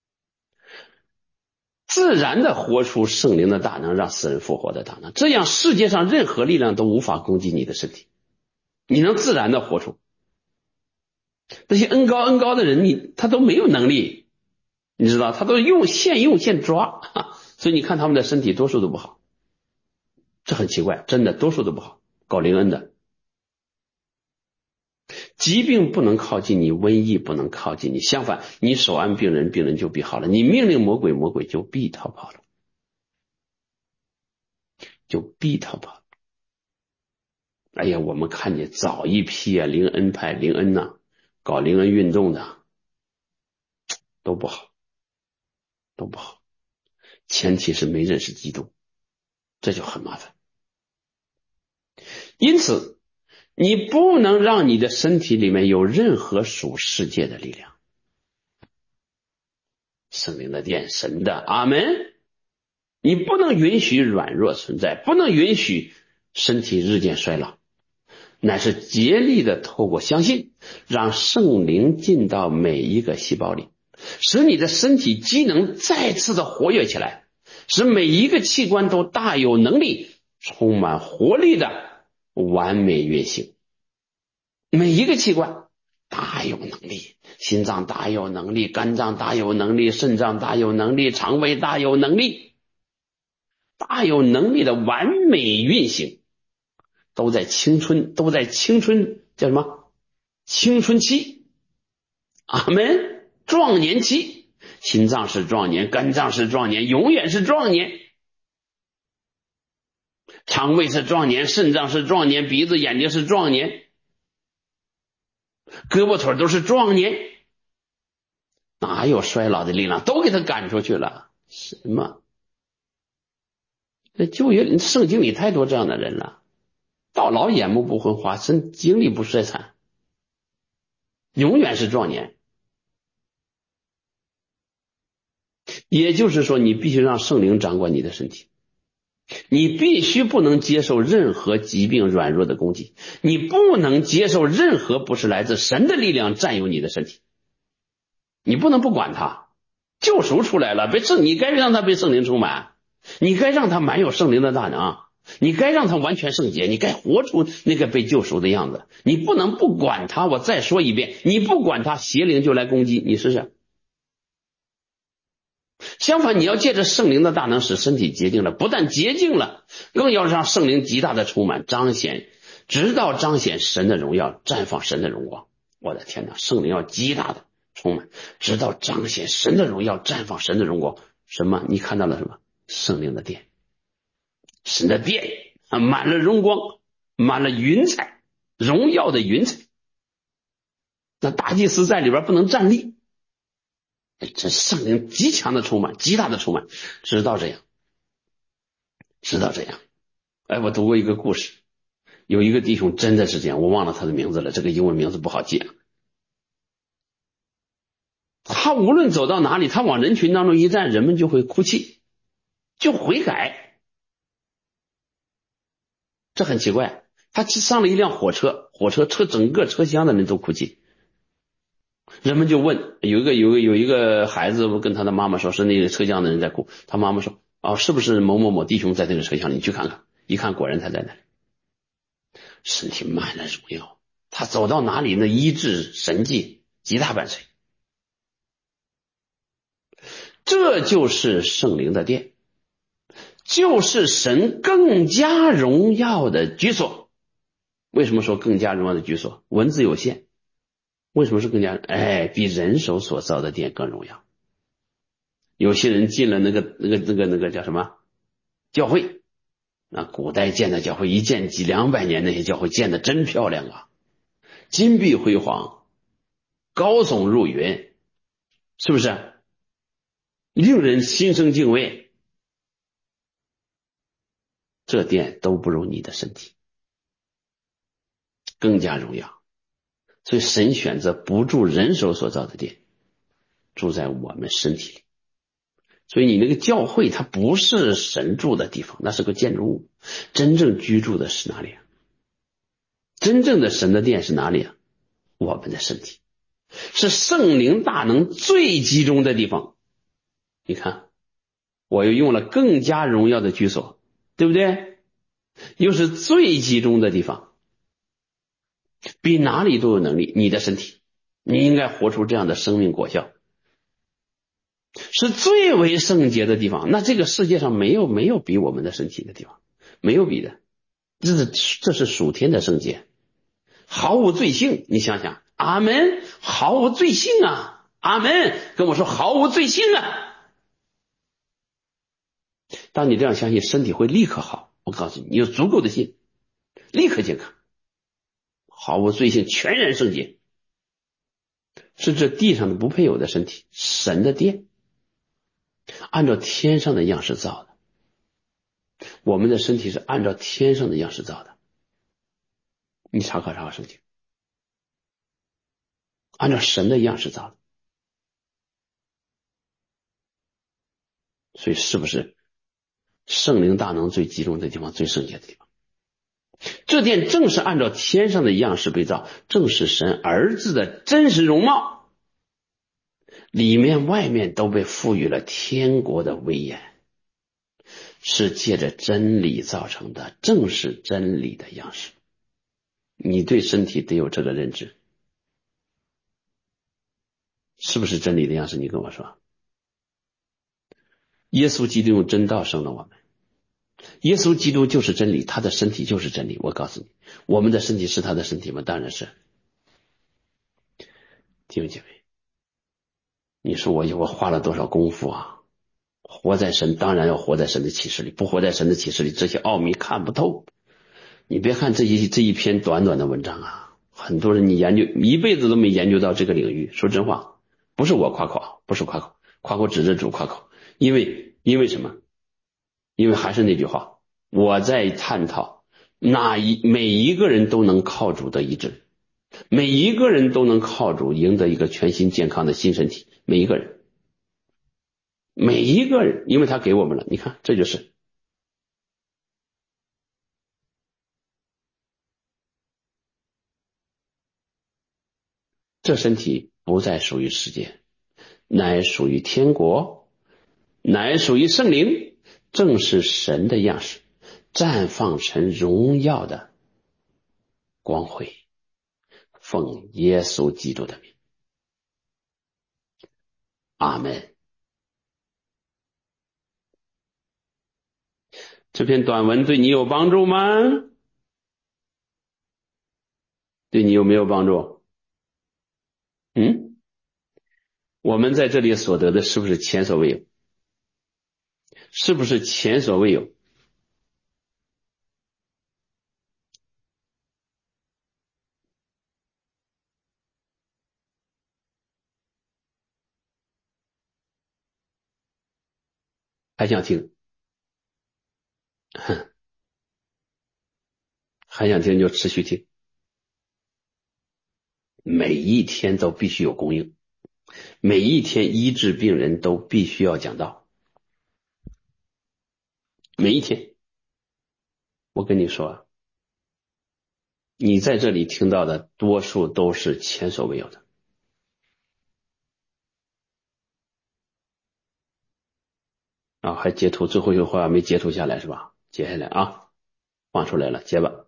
自然的活出圣灵的大能，让死人复活的大能，这样世界上任何力量都无法攻击你的身体，你能自然的活出。那些恩高恩高的人，你他都没有能力，你知道，他都用现用现抓，所以你看他们的身体多数都不好，这很奇怪，真的多数都不好。搞灵恩的，疾病不能靠近你，瘟疫不能靠近你，相反，你手按病人，病人就必好了；你命令魔鬼，魔鬼就必逃跑了，就必逃跑了。哎呀，我们看见早一批啊，灵恩派、灵恩呐、啊，搞灵恩运动的都不好，都不好。前提是没认识基督，这就很麻烦。因此，你不能让你的身体里面有任何属世界的力量。圣灵的殿，神的，阿门。你不能允许软弱存在，不能允许身体日渐衰老，乃是竭力的透过相信，让圣灵进到每一个细胞里，使你的身体机能再次的活跃起来，使每一个器官都大有能力，充满活力的完美运行。每一个器官大有能力，心脏大有能力，肝脏大有能力，肾脏大有能力，肠胃大有能力，大有能力的完美运行，都在青春，都在青春叫什么？青春期，阿门。壮年期，心脏是壮年，肝脏是壮年，永远是壮年。肠胃是壮年，肾脏是壮年，鼻子眼睛是壮年，胳膊腿都是壮年，哪有衰老的力量？都给他赶出去了。什么？这旧约圣经里太多这样的人了，到老眼目不昏花，身精力不衰残，永远是壮年。也就是说，你必须让圣灵掌管你的身体，你必须不能接受任何疾病软弱的攻击，你不能接受任何不是来自神的力量占有你的身体，你不能不管它。救赎出来了，被圣，你该让他被圣灵充满，你该让他满有圣灵的大能，你该让他完全圣洁，你该活出那个被救赎的样子，你不能不管他。我再说一遍，你不管他，邪灵就来攻击你，试试。相反，你要借着圣灵的大能使身体洁净了，不但洁净了，更要让圣灵极大的充满彰显，直到彰显神的荣耀，绽放神的荣光。我的天哪，圣灵要极大的充满，直到彰显神的荣耀，绽放神的荣光。什么？你看到了什么？圣灵的殿，神的殿啊，满了荣光，满了云彩，荣耀的云彩。那大祭司在里边不能站立，这圣灵极强的充满，极大的充满，直到这样，直到这样。哎，我读过一个故事，有一个弟兄真的是这样，我忘了他的名字了，这个英文名字不好记。他无论走到哪里，他往人群当中一站，人们就会哭泣，就悔改。这很奇怪，他上了一辆火车，火车车整个车厢的人都哭泣。人们就问，有一个有一个有一个孩子跟他的妈妈说，是那个车厢的人在哭。他妈妈说，哦，是不是某某某弟兄在这个车厢里？你去看看。一看，果然他在那里，身体满了荣耀。他走到哪里，那医治神迹极大伴随。这就是圣灵的殿，就是神更加荣耀的居所。为什么说更加荣耀的居所？文字有限，为什么是更加？哎，比人手所造的殿更荣耀。有些人进了那个那个那个那个叫什么教会，那古代建的教会一建几两百年，那些教会建的真漂亮啊， 金碧辉煌，高耸入云，是不是令人心生敬畏？这殿都不如你的身体更加荣耀。所以神选择不住人手所造的殿，住在我们身体里。所以你那个教会它不是神住的地方，那是个建筑物。真正居住的是哪里啊？真正的神的殿是哪里啊？我们的身体，是圣灵大能最集中的地方。你看，我又用了更加荣耀的居所，对不对？又是最集中的地方，比哪里都有能力。你的身体，你应该活出这样的生命果效，是最为圣洁的地方。那这个世界上没有没有比我们的身体的地方，没有比的。这是这是属天的圣洁，毫无罪性。你想想，阿门，毫无罪性啊！阿门，跟我说毫无罪性啊！当你这样相信，身体会立刻好。我告诉你，你有足够的信，立刻健康，毫无罪性，全然圣洁，是这地上的不配有的身体，神的殿，按照天上的样式造的。我们的身体是按照天上的样式造的，你查考查考圣经，按照神的样式造的。所以是不是圣灵大能最集中的地方，最圣洁的地方？这殿正是按照天上的样式被造，正是神儿子的真实容貌，里面外面都被赋予了天国的威严，是借着真理造成的，正是真理的样式。你对身体得有这个认知，是不是真理的样式？你跟我说。耶稣基督用真道生了我们，耶稣基督就是真理，他的身体就是真理。我告诉你，我们的身体是他的身体吗？当然是。弟兄姐妹，你说我我花了多少功夫啊？活在神，当然要活在神的启示里，不活在神的启示里，这些奥秘看不透。你别看这一这一篇短短的文章啊，很多人你研究一辈子都没研究到这个领域。说真话，不是我夸口，不是夸口，夸口指着主夸口，因为因为什么？因为还是那句话，我在探讨哪一每一个人都能靠主得医治，每一个人都能靠主赢得一个全新健康的新身体，每一个人，每一个人，因为他给我们了。你看，这就是这身体不再属于世界，乃属于天国，乃属于圣灵，正是神的样式，绽放成荣耀的光辉。奉耶稣基督的名，阿门。这篇短文对你有帮助吗？对你有没有帮助？嗯，我们在这里所得的是不是前所未有？是不是前所未有？还想听？哼，还想听就持续听，每一天都必须有供应，每一天医治病人都必须要讲道，每一天。我跟你说，你在这里听到的多数都是前所未有的啊！还截图，最后一句话没截图下来是吧？截下来啊，放出来了，截吧。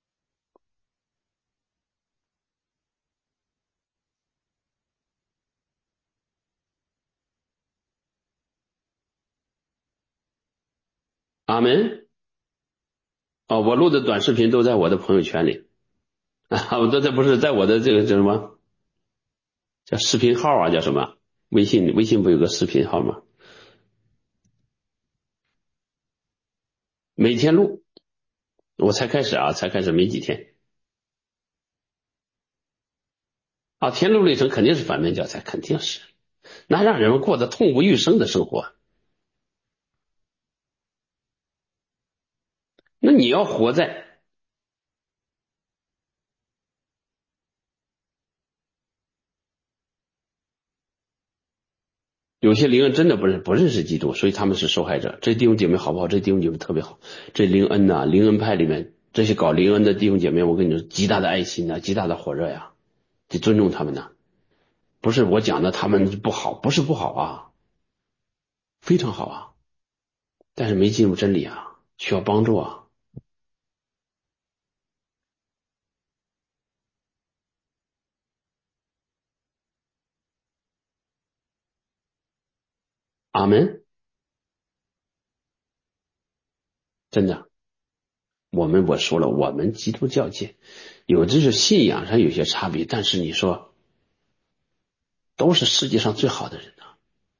阿门。哦，我录的短视频都在我的朋友圈里啊，我这这不是在我的这个叫什么叫视频号啊？叫什么？微信微信不有个视频号吗？每天录，我才开始啊，才开始没几天。 啊，天路历程肯定是反面教材，肯定是，那让人们过得痛不欲生的生活。那你要活在有些灵恩真的不认不认识基督，所以他们是受害者。这弟兄姐妹好不好？这弟兄姐妹特别好。这灵恩呐、啊，灵恩派里面这些搞灵恩的弟兄姐妹，我跟你说，极大的爱心呐、啊，极大的火热呀，得尊重他们呐。不是我讲的他们不好，不是不好啊，非常好啊，但是没进入真理啊，需要帮助啊。阿门。真的，我们我说了，我们基督教界有的是信仰上有些差别，但是你说都是世界上最好的人呐、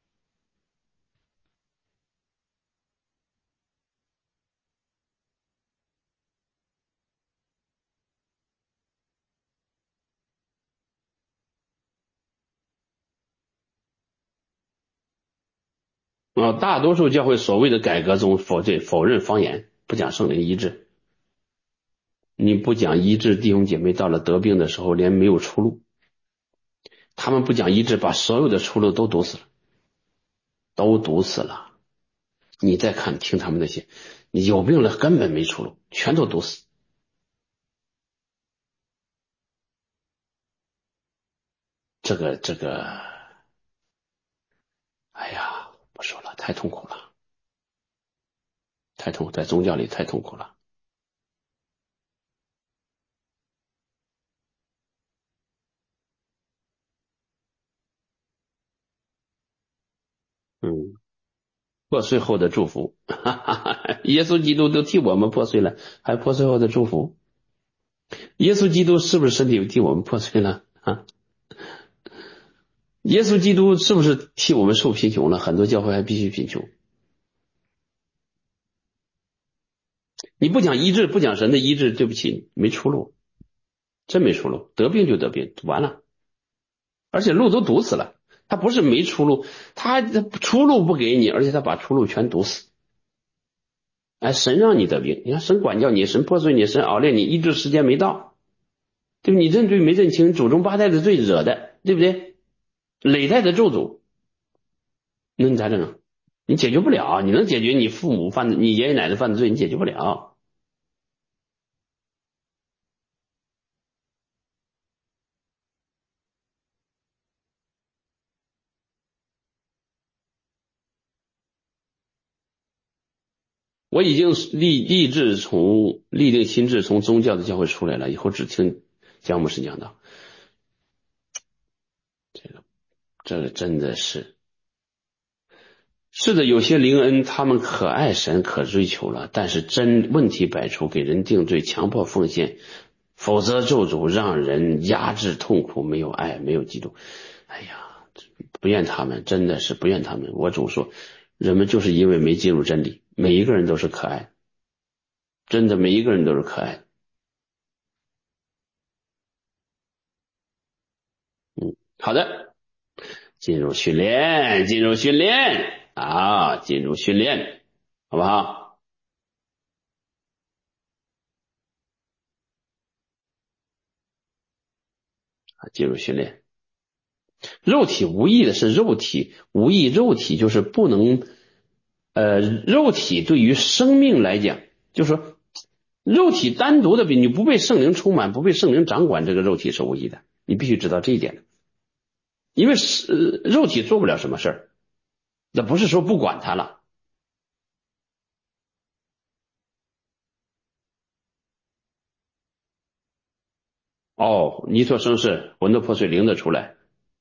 啊。大多数教会所谓的改革中否对否认方言，不讲圣灵医治。你不讲医治，弟兄姐妹到了得病的时候连没有出路。他们不讲医治，把所有的出路都堵死了，都堵死了。你再看听他们那些，你有病了根本没出路，全都堵死。这个这个，哎呀，不说了，太痛苦了，太痛苦，在宗教里太痛苦了。嗯，破碎后的祝福，哈哈哈，耶稣基督都替我们破碎了，还破碎后的祝福。耶稣基督是不是身体替我们破碎了啊？耶稣基督是不是替我们受贫穷了？很多教会还必须贫穷。你不讲医治，不讲神的医治，对不起，没出路，真没出路。得病就得病，完了，而且路都堵死了。他不是没出路，他出路不给你，而且他把出路全堵死。哎，神让你得病，你看神管教你，神破碎你，神熬炼你，医治时间没到，对不对？你认罪没认清，祖宗八代的罪惹的，对不对？累代的咒诅，那你咋整啊？你解决不了，你能解决你父母犯、你爷爷奶奶犯的罪，你解决不了。我已经立立志从立定心智从宗教的教会出来了，以后只听姜牧师讲道。这个这个真的是是的，有些灵恩他们可爱神可追求了，但是真问题百出，给人定罪，强迫奉献，否则咒诅让人压制痛苦，没有爱，没有基督。哎呀，不怨他们，真的是不怨他们。我总说，人们就是因为没进入真理，每一个人都是可爱，真的每一个人都是可爱。嗯，好的，进入训练，进入训练啊，进入训练，好不好？啊，进入训练。肉体无益的是肉体无益，肉体就是不能，呃，肉体对于生命来讲，就是说，肉体单独的比你不被圣灵充满，不被圣灵掌管，这个肉体是无益的。你必须知道这一点，因为是、呃、肉体做不了什么事儿，那不是说不管它了。哦，尼托生是魂斗破碎，灵的出来。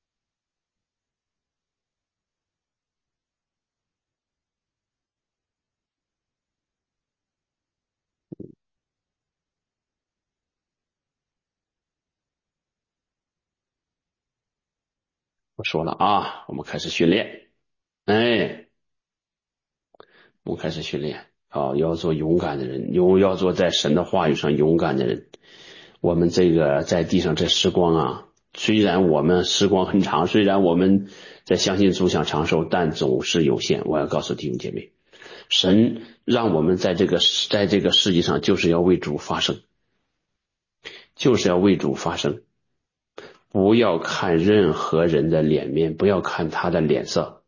我说了啊，我们开始训练，哎，我们开始训练。好、要做勇敢的人，勇要做在神的话语上勇敢的人。我们这个在地上这时光啊， 虽然我们时光很长，虽然我们在相信主想长寿，但总是有限。我要告诉弟兄姐妹，神让我们在这个在这个世界上就是要为主发声，就是要为主发声。不要看任何人的脸面，不要看他的脸色，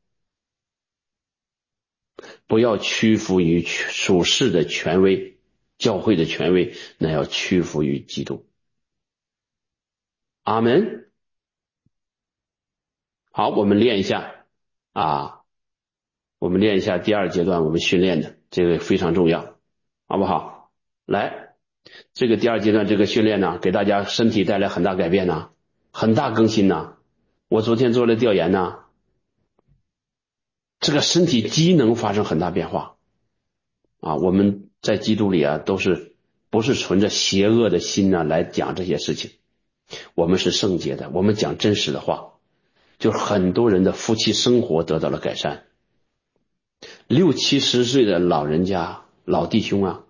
不要屈服于属世的权威，教会的权威，那要屈服于基督。阿门。好，我们练一下啊，我们练一下第二阶段我们训练的，这个非常重要，好不好？来，这个第二阶段这个训练呢，给大家身体带来很大改变呢，很大更新呢。我昨天做了调研呢，这个身体机能发生很大变化啊。我们在基督里啊，都是不是存着邪恶的心呢来讲这些事情，我们是圣洁的，我们讲真实的话，就很多人的夫妻生活得到了改善。六七十岁的老人家老弟兄啊，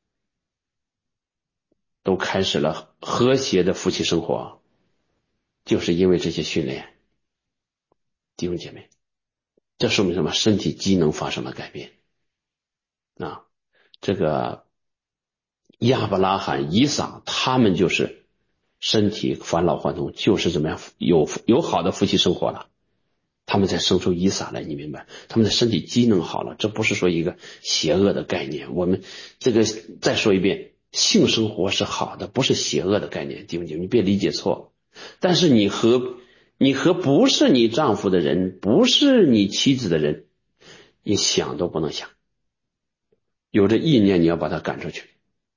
都开始了和谐的夫妻生活，就是因为这些训练。弟兄姐妹，这说明什么？身体机能发生了改变啊！这个亚伯拉罕、以撒他们就是身体返老还童，就是怎么样有有好的夫妻生活了，他们才生出以撒来，你明白？他们的身体机能好了，这不是说一个邪恶的概念。我们这个再说一遍，性生活是好的，不是邪恶的概念，弟兄姐妹，你别理解错。但是你和你和不是你丈夫的人，不是你妻子的人，你想都不能想。有这意念，你要把他赶出去，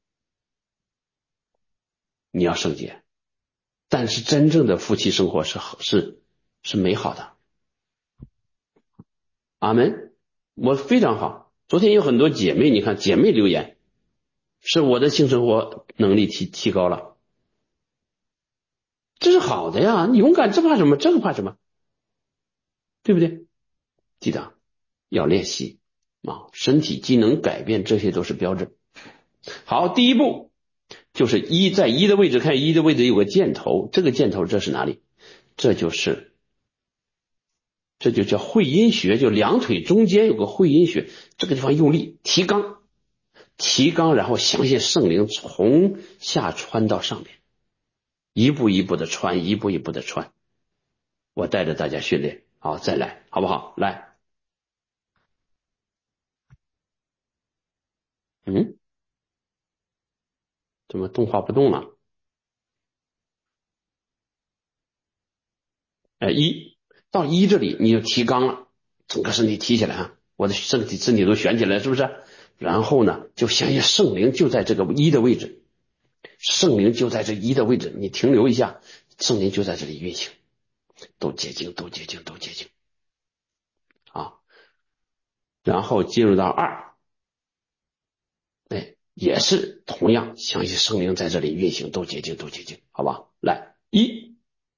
你要圣洁。但是真正的夫妻生活是是是美好的。阿门。我非常好。昨天有很多姐妹，你看姐妹留言，是我的性生活能力提提高了，这是好的呀。你勇敢，这怕什么？这个怕什么？对不对？记得要练习啊，身体机能改变，这些都是标志。好，第一步就是一，在一的位置，看一的位置有个箭头，这个箭头这是哪里？这就是这就叫会阴穴，就两腿中间有个会阴穴，这个地方用力提肛，提肛，然后相信圣灵从下穿到上面，一步一步的穿，一步一步的穿。我带着大家训练，好，再来，好不好？来，嗯，怎么动画不动了？哎，一到一这里你就提肛了，整个身体提起来啊，我的身体身体都悬起来，是不是？然后呢，就相信圣灵就在这个一的位置，圣灵就在这一的位置，你停留一下，圣灵就在这里运行，都洁净，都洁净，都洁净啊。然后进入到二，哎，也是同样相信圣灵在这里运行，都洁净，都洁净，好吧？来，一，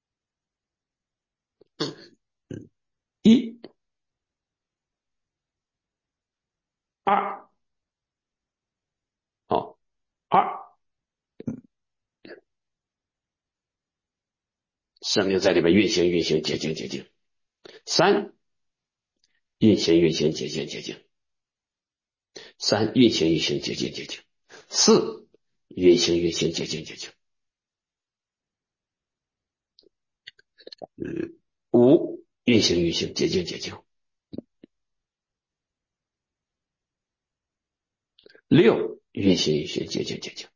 一，二，好，二，圣灵在里边运行，运行，洁净，洁净。三，运行，运行，洁净，洁净。三，运行，运行，洁净，洁净。四，运行，运行，洁净，洁净。嗯，五，运行，运行，洁净，洁净。六，运行，运行，洁净，洁净。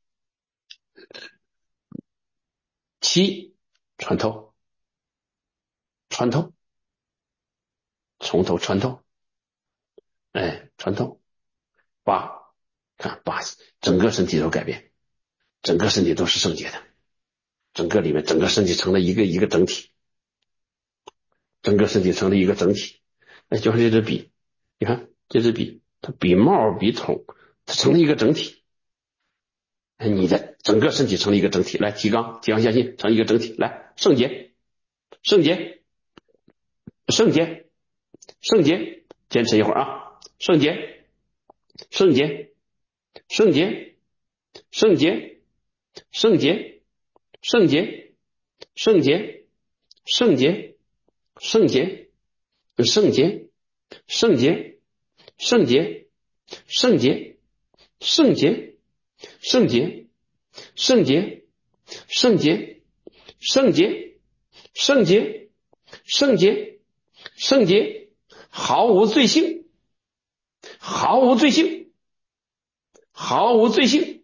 七，穿透，穿透，从头穿透，哎，穿透。八，看八，整个身体都改变，整个身体都是圣洁的，整个里面整个身体成了一个一个整体，整个身体成了一个整体。哎，就像这支笔，你看这支笔，它笔帽笔筒，它成了一个整体。哎，你的整个身体成了一个整体，来提纲提纲相信成一个整体，来圣洁，圣洁，圣洁，圣洁，坚持一会儿啊，圣洁，圣洁，圣洁，圣洁，圣洁，圣洁，圣洁， 圣洁，圣洁，圣洁，圣洁，圣洁，圣洁，圣洁，圣洁，圣洁，圣洁，圣洁，圣洁，圣洁，圣洁，毫无罪性，毫无罪性，毫无罪性。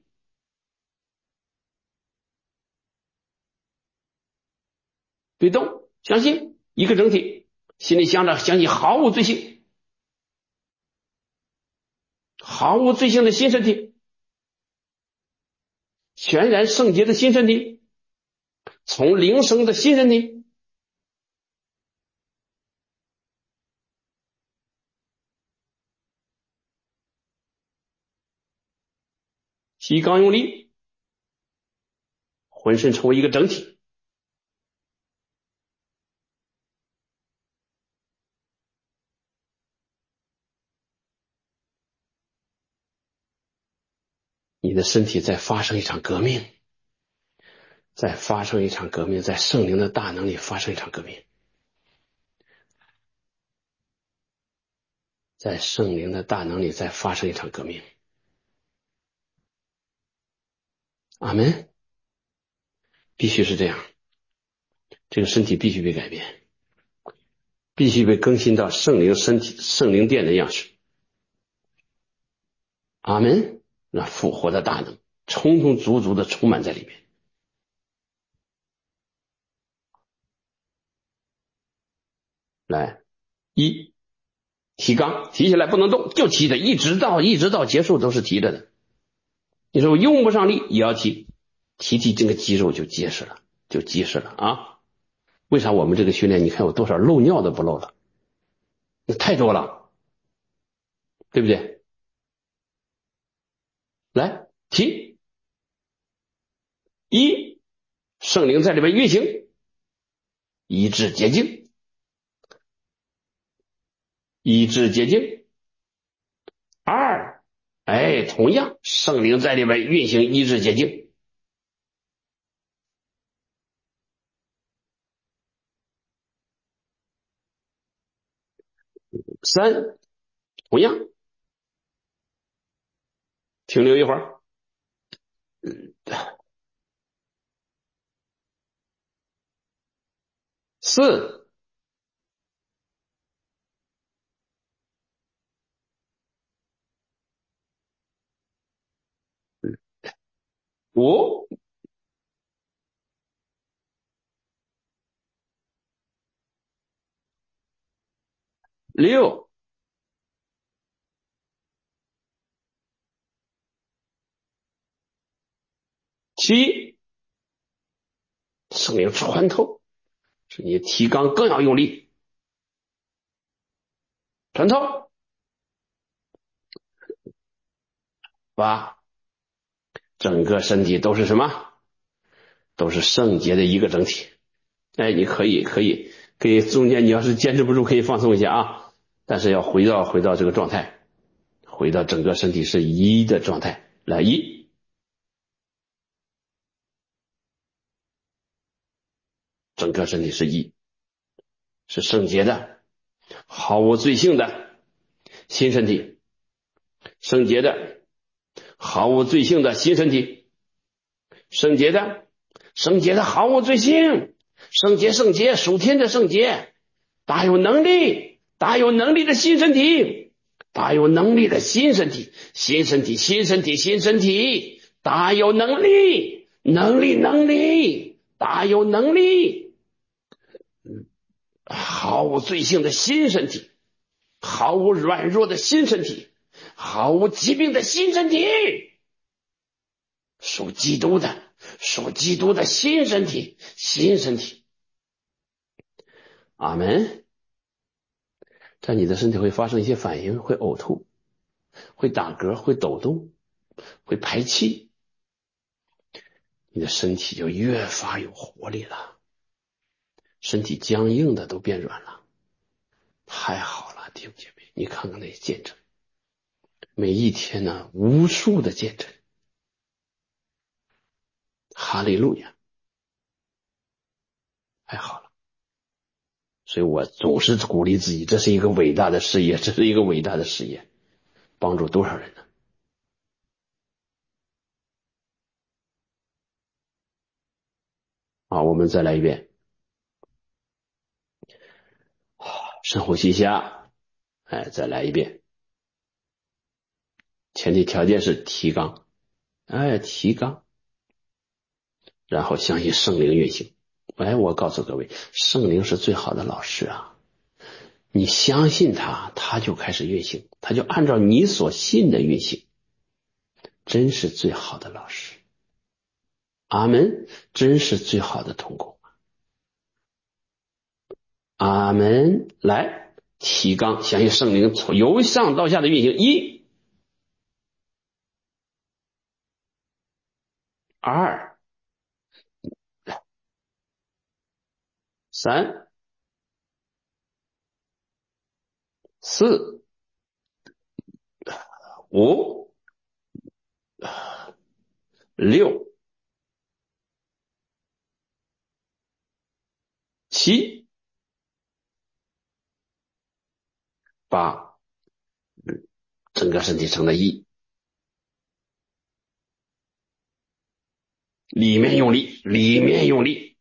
对动，相信一个整体，心里想着相信毫无罪性，毫无罪性的新身体，全然圣洁的新身体，从灵生的新身体。提肛用力，浑身成为一个整体。你的身体在发生一场革命，在发生一场革命，在圣灵的大能里发生一场革命，在圣灵的大能里再发生一场革命。阿们，必须是这样，这个身体必须被改变，必须被更新到圣灵身体圣灵殿的样式。阿们，那复活的大能充充足足的充满在里面。来，一提肛，提起来不能动，就提着，一直到一直到结束都是提着的。你说我用不上力也要提，提提这个肌肉就结实了，就结实了啊！为啥我们这个训练，你看有多少漏尿的不漏了？那太多了，对不对？来提，一，圣灵在里面运行，医治洁净，医治洁净。二，哎，同样圣灵在里面运行，医治洁净。三，同样停留一会儿。四，五，六，七，圣灵穿透，是你提肛更要用力，穿透。八，整个身体都是什么？都是圣洁的一个整体。哎，你可以可以可以，中间你要是坚持不住，可以放松一下啊。但是要回到回到这个状态，回到整个身体是一的状态。来，一，整个身体是一，是圣洁的，毫无罪性的新身体，圣洁的，毫无罪性的新身体，圣洁的，圣洁的毫无罪性，圣洁圣洁属天的圣洁，大有能力，大有能力的新身体，大有能力的新身体，新身体，新身体，新身体，大有能力，能力，能力，大有能力，毫无罪性的新身体，毫无软弱的新身体，毫无疾病的新身体，属基督的，属基督的新身体，新身体。阿们。在你的身体会发生一些反应，会呕吐，会打嗝，会抖动，会排气，你的身体就越发有活力了，身体僵硬的都变软了。太好了，弟兄姐妹，你看看那些见证，每一天呢，无数的见证。哈利路亚，太好了。 所以我总是鼓励自己，这是一个伟大的事业，这是一个伟大的事业，帮助多少人呢？好，我们再来一遍，深呼吸一下，哎，再来一遍。前提条件是提纲，哎，提纲，然后相信圣灵运行。哎，我告诉各位，圣灵是最好的老师啊！你相信他，他就开始运行，他就按照你所信的运行，真是最好的老师。阿门，真是最好的同工。阿门，来提纲，相信圣灵从由上到下的运行。一、二、三、四、五、六、七、八，整个身体成了一，里面用力，里面用力，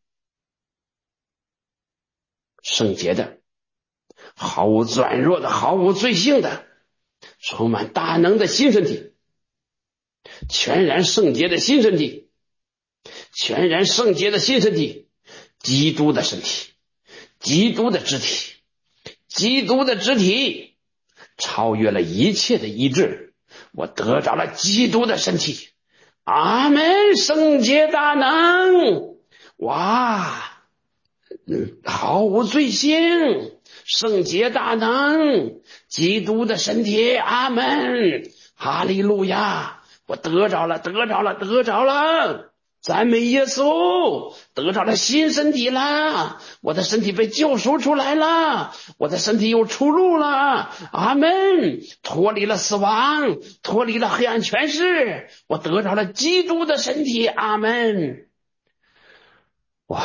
圣洁的，毫无软弱的，毫无罪性的，充满大能的新身体，全然圣洁的新身体，全然圣洁的新身体，基督的身体，基督的肢体，基督的肢体超越了一切的医治，我得着了基督的身体。阿门，圣洁大能，哇，嗯，毫无罪性，圣洁大能，基督的身体。阿门，哈利路亚，我得着了，得着了，得着了，赞美耶稣，得着了新身体了，我的身体被救赎出来了，我的身体有出路了。阿门，脱离了死亡，脱离了黑暗权势，我得着了基督的身体。阿门。哇，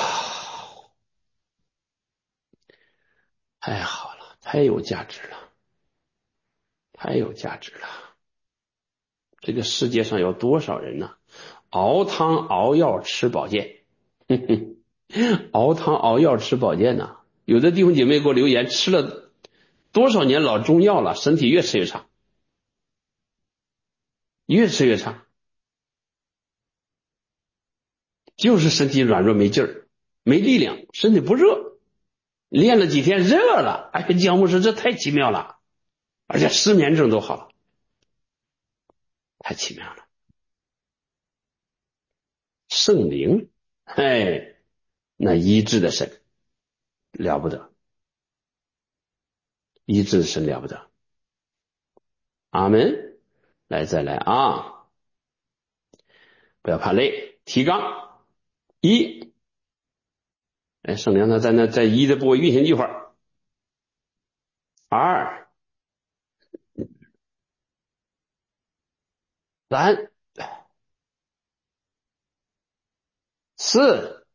太好了，太有价值了，太有价值了。这个世界上有多少人呢？熬汤熬药吃保健，哼哼，熬汤熬药吃保健呢？有的弟兄姐妹给我留言，吃了多少年老中药了，身体越吃越差，越吃越差，就是身体软弱没劲儿，没力量，身体不热，练了几天热了，哎，姜牧师这太奇妙了，而且失眠症都好了，太奇妙了。圣灵，哎，那医治的神了不得，医治的神了不得。阿门，来再来啊，不要怕累，提纲一，哎，圣灵他在那在一的部位运行一会儿。二、三、四、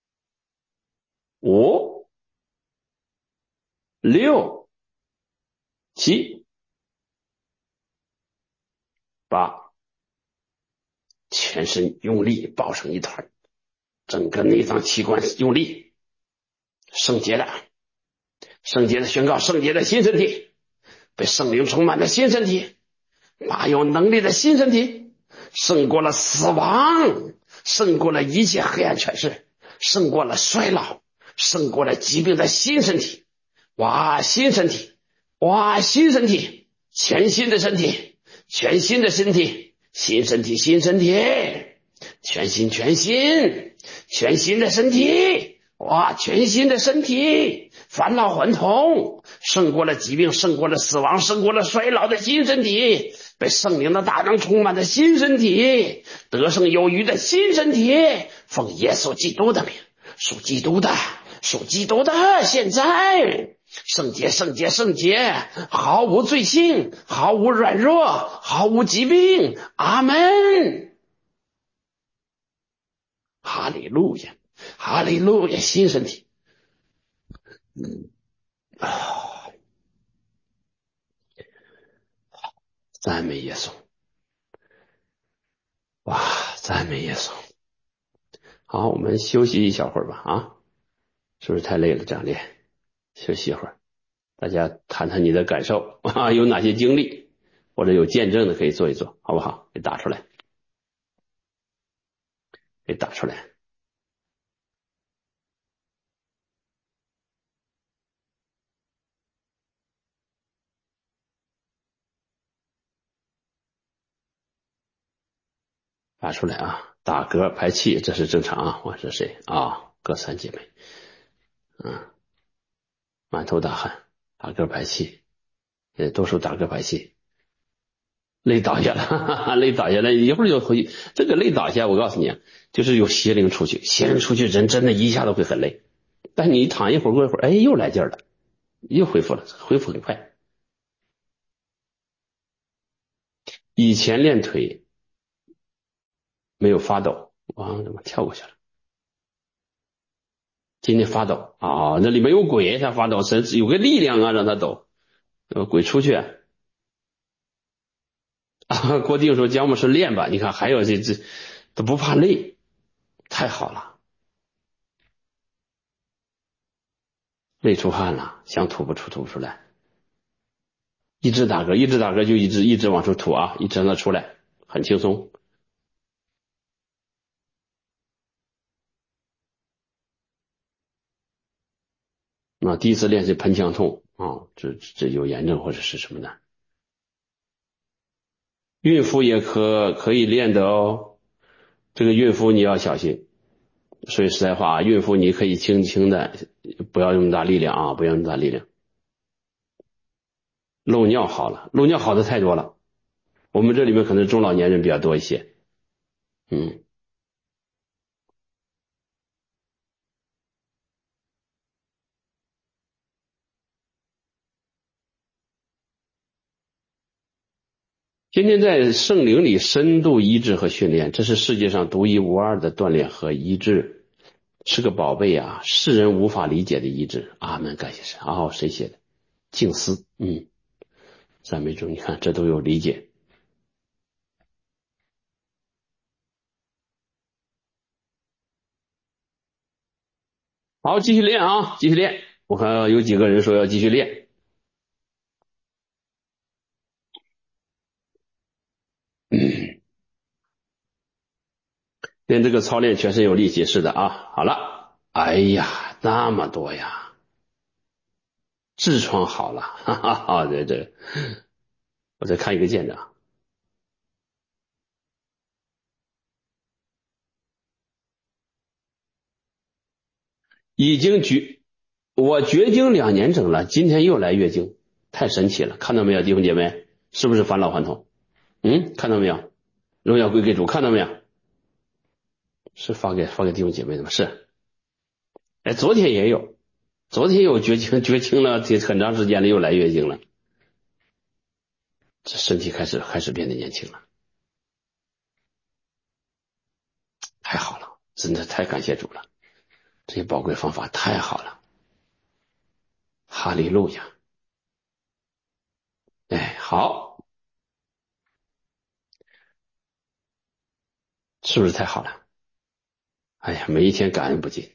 五、六、七、八，全身用力抱成一团，整个内脏器官用力，圣洁的，圣洁的宣告，圣洁的新身体，被圣灵充满的新身体，大有能力的新身体，胜过了死亡，胜过了一切黑暗权势，胜过了衰老，胜过了疾病的新身体。哇，新身体，哇，新身体，全新的身体，全新的身体，新身体，新身体，全新，全新，全新的身体，哇，全新的身体，返老还童，胜过了疾病，胜过了死亡，胜过了衰老的新身体，被圣灵的大能充满的新身体，得胜有余的新身体，奉耶稣基督的名，属基督的，属基督的，现在圣洁，圣洁，圣洁，毫无罪性，毫无软弱，毫无疾病。阿门，哈利路亚，哈利路亚，新身体， 赞美耶稣，哇，赞美耶稣。好，我们休息一小会儿吧，啊，是不是太累了这样练？休息一会儿，大家谈谈你的感受啊，有哪些经历或者有见证的可以做一做，好不好？给打出来，给打出来。打出来啊！打嗝排气，这是正常啊。我是谁啊？各三姐妹，嗯，满头大汗，打嗝排气，呃，多数打嗝排气，累倒下了，哈哈，累倒下了，一会儿就回去。这个累倒下，我告诉你啊，就是有邪灵出去，邪灵出去，人真的一下子会很累。但你躺一会儿，过一会儿，哎，又来劲儿了，又恢复了，恢复很快。以前练腿没有发抖，啊，怎么跳过去了？今天发抖啊，那里面有鬼才发抖，神有个力量啊，让他抖。呃，鬼出去啊！郭定说：“姜牧师练吧，你看还有这这都不怕累，太好了，累出汗了，想吐不出，吐不出来，一直打嗝，一直打嗝就一直一直往出吐啊，一直让它出来，很轻松。啊，第一次练是盆腔痛啊，这这有炎症或者是什么的。孕妇也可可以练的哦，这个孕妇你要小心。说句实在话，孕妇你可以轻轻的，不要用那么大力量啊，不要用那么大力量。漏尿好了，漏尿好的太多了。我们这里面可能中老年人比较多一些，嗯。天天在圣灵里深度医治和训练，这是世界上独一无二的锻炼和医治，是个宝贝啊！世人无法理解的医治。阿门，感谢神。哦，谁写的？静思，嗯，赞美主，你看这都有理解。好，继续练啊，继续练。我看有几个人说要继续练。嗯，练这个操练全身有力气，是的啊。好了，哎呀，那么多呀，痔疮好了，哈哈哈，这这，我再看一个见证。已经绝，我绝经两年整了，今天又来月经，太神奇了！看到没有，弟兄姐妹，是不是返老还童？嗯，看到没有？荣耀归给主，看到没有？是发给发给弟兄姐妹的吗？是。哎，昨天也有，昨天有绝经，绝经了，很长时间了，又来月经了，这身体开始开始变得年轻了，太好了，真的太感谢主了，这些宝贵方法太好了，哈利路亚！哎，好，是不是太好了？哎呀，每一天感恩不尽。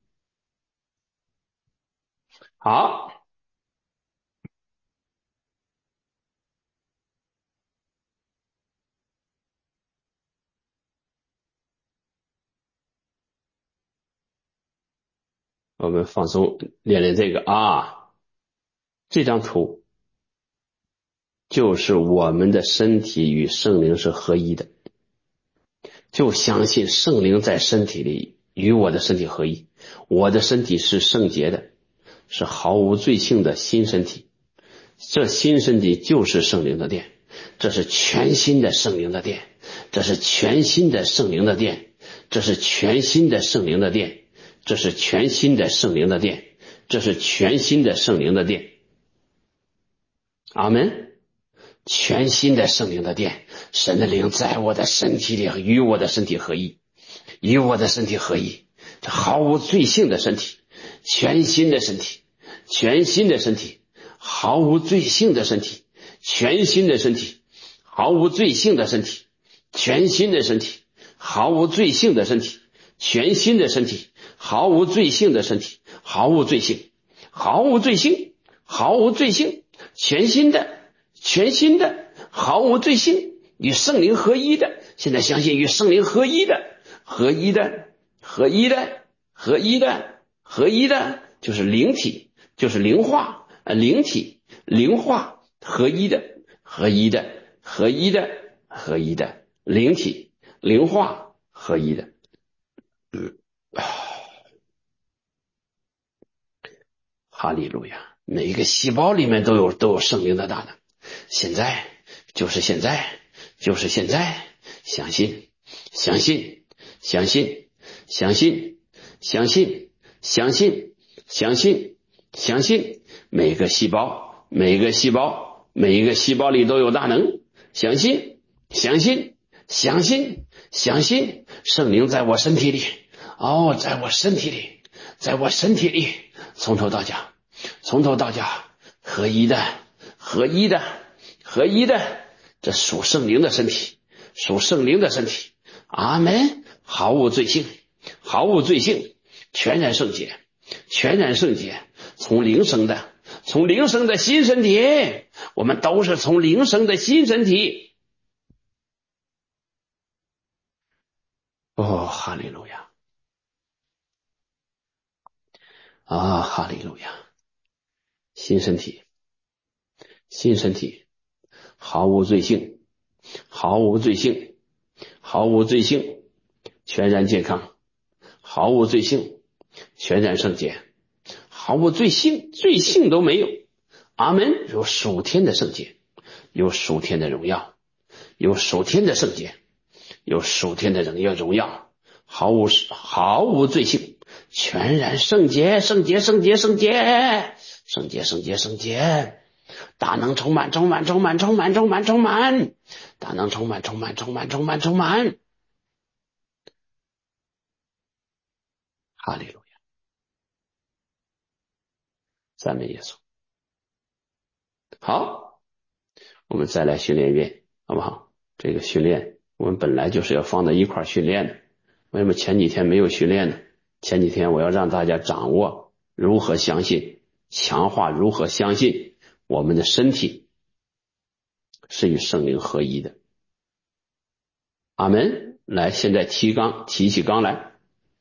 好，我们放松练练这个啊，这张图就是我们的身体与圣灵是合一的，就相信圣灵在身体里与我的身体合一，我的身体是圣洁的，是毫无罪性的新身体，这新身体就是圣灵的殿，这是全新的圣灵的殿，这是全新的圣灵的殿，这是全新的圣灵的殿，这是全新的圣灵的殿，这是全新的圣灵的殿。阿门。全新的圣灵的殿，神的灵在我的身体里与我的身体合一，与我的身体合一，这毫无罪性的身体，全新的身体， 全新的身体，毫无罪性的身体，全新的身体，毫无罪性的身体，全新的身体，毫无罪性的身体，全新的身体，毫无罪性的身体，毫无罪性，毫无罪性，毫无罪性，全新的，全新的，毫无罪性，与圣灵合一的，现在相信与圣灵合一的，合一的，合一的，合一的，合一的，就是灵体，就是灵化，呃，灵体，灵化，合一的，合一的，合一的，合一的，灵体，灵化，合一的。嗯，哈利路亚！每一个细胞里面都有都有圣灵的大能。现在就是现在，就是现在，相信，相信，相信，相信，相信，相信，相信，相信，每个细胞，每个细胞，每一个细胞里都有大能。相信，相信，相信，相信，圣灵在我身体里，哦，在我身体里，在我身体里，从头到脚，从头到脚，合一的，合一的，合一的，这属圣灵的身体，属圣灵的身体。阿们，毫无罪性，毫无罪性，全然圣洁，全然圣洁，从灵生的，从灵生的新身体，我们都是从灵生的新身体。哦，哈利路亚！啊，哈利路亚！新身体，新身体，毫无罪性，毫无罪性，毫无罪性，全然健康，毫无罪性，全然圣洁，毫无罪性，罪性都没有。阿们，有属天的圣洁，有属天的荣耀，有属天的圣洁，有属天的荣耀荣耀，毫无毫无罪性，全然圣洁，圣洁，圣洁，圣洁，圣洁，圣洁，圣洁，大能充满，充满，充满，充满，充满，充满，大能充满，充满，充满，充满，充满。哈利路亚，赞美耶稣。好，我们再来训练一遍，好不好？这个训练我们本来就是要放在一块训练的，为什么前几天没有训练呢？前几天我要让大家掌握如何相信，强化如何相信我们的身体是与圣灵合一的。阿们。来，现在提纲，提起纲来。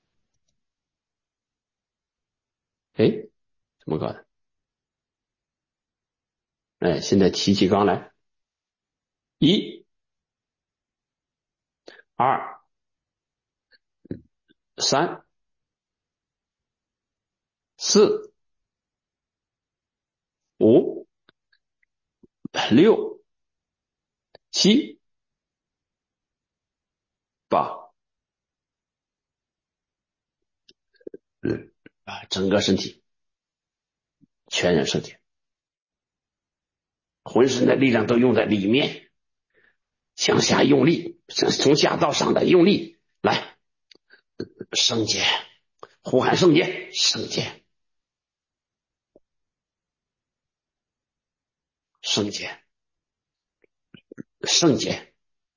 哎，怎么搞的？哎，现在提起纲来。一、二、三、四、五、六、七、八，嗯啊，整个身体全然圣洁，浑身的力量都用在里面，向下用力，从下到上的用力，来，圣洁，呼喊圣洁，圣洁，圣洁，圣洁，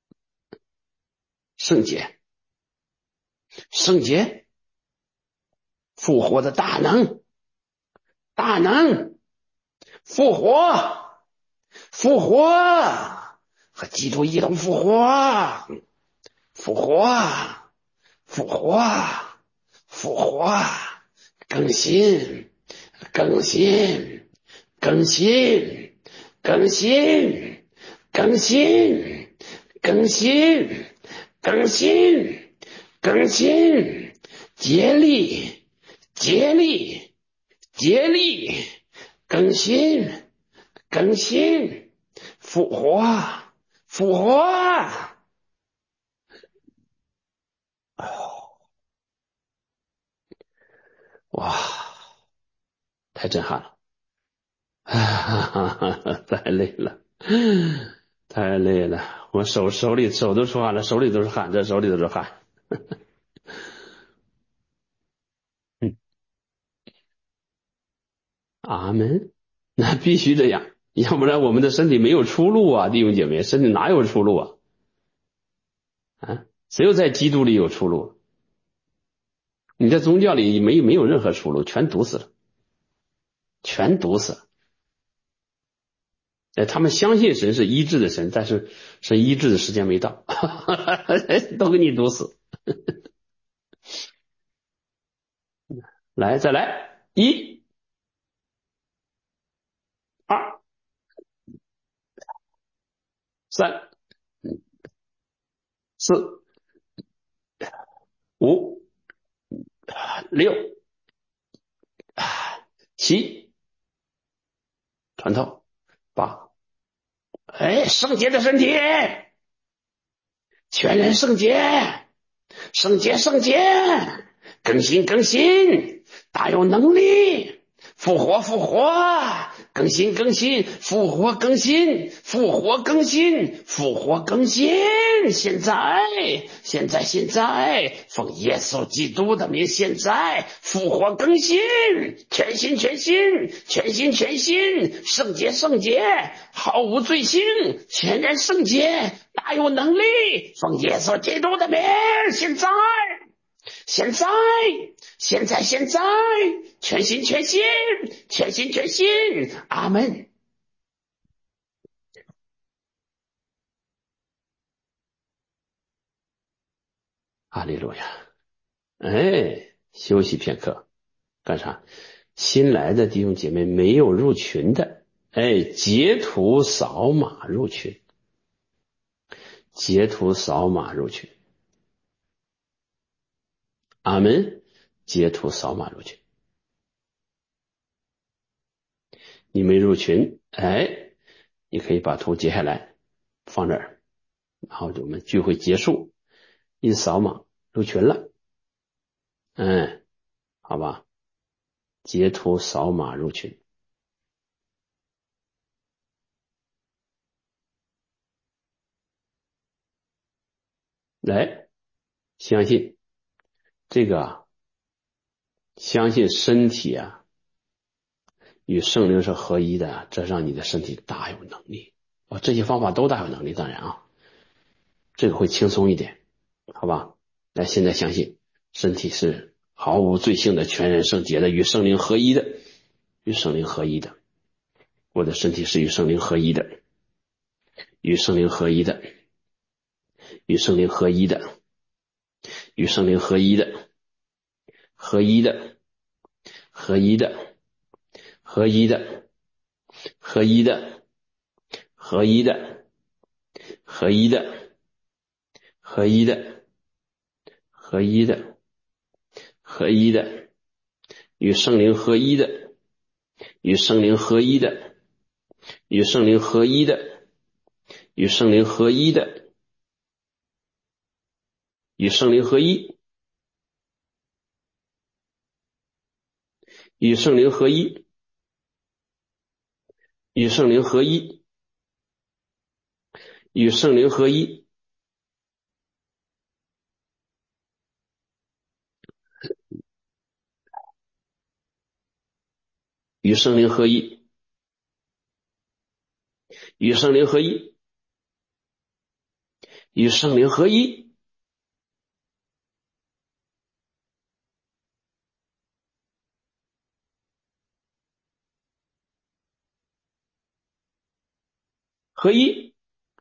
圣洁，圣洁，复活的大能，大能，复活，复活，和基督一同复活，复活，复活，复活，更新，更新，更新，更新，更新，更新，更新，更新，竭力，竭力，竭力，更新，更新，复活，复活。哇，太震撼了！太累了，太累了，我手手里手都出汗了，手里都是汗，这手里都是汗。 阿门。那必须这样，要不然我们的身体没有出路啊，弟兄姐妹，身体哪有出路啊？啊，只有在基督里有出路。你在宗教里没没有任何出路，全堵死了，全堵死了。哎，他们相信神是医治的神，但是神医治的时间没到，都给你堵死。来，再来，一、二、三、四、五、六、七，团透，八。哎，圣洁的身体，全人圣洁，圣洁圣洁，更新更新，大有能力，复活复活，更新更新，复活更新，复活更新，复活更新。现在现在现在奉耶稣基督的名，现在复活更新，全新全新，全新全新，圣洁圣洁，毫无罪性，全然圣洁，大有能力，奉耶稣基督的名，现在现在现在现在全新全新，全新全新，阿门。哈利路亚。哎，休息片刻，干啥？新来的弟兄姐妹没有入群的，哎，截图扫码入群，截图扫码入群，阿门。截图扫码入群，你没入群，哎，你可以把图截下来放这儿，然后我们聚会结束，一扫码入群了，嗯，好吧，截图扫码入群。来，相信这个啊，相信身体啊与圣灵是合一的，这让你的身体大有能力。哦，这些方法都大有能力，当然啊，这个会轻松一点，好吧？来，现在相信身体是毫无罪性的、全然圣洁的、与圣灵合一的，与圣灵合一的。我的身体是与圣灵合一的，与圣灵合一的，与圣灵合一的，与圣灵合一的，合一的，合一的，合一的，合一的，合一的，合一的，合一的，合一的，合一的，与圣灵合一的，与圣灵合一的，与圣灵合一的，与圣灵合一的，与圣灵合一，与圣灵合一，与圣灵合一，与圣灵合一，与圣灵合一，与圣灵合一，与圣灵合一，合一，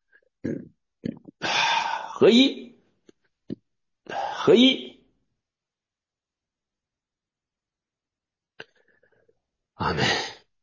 合一，合一，阿门。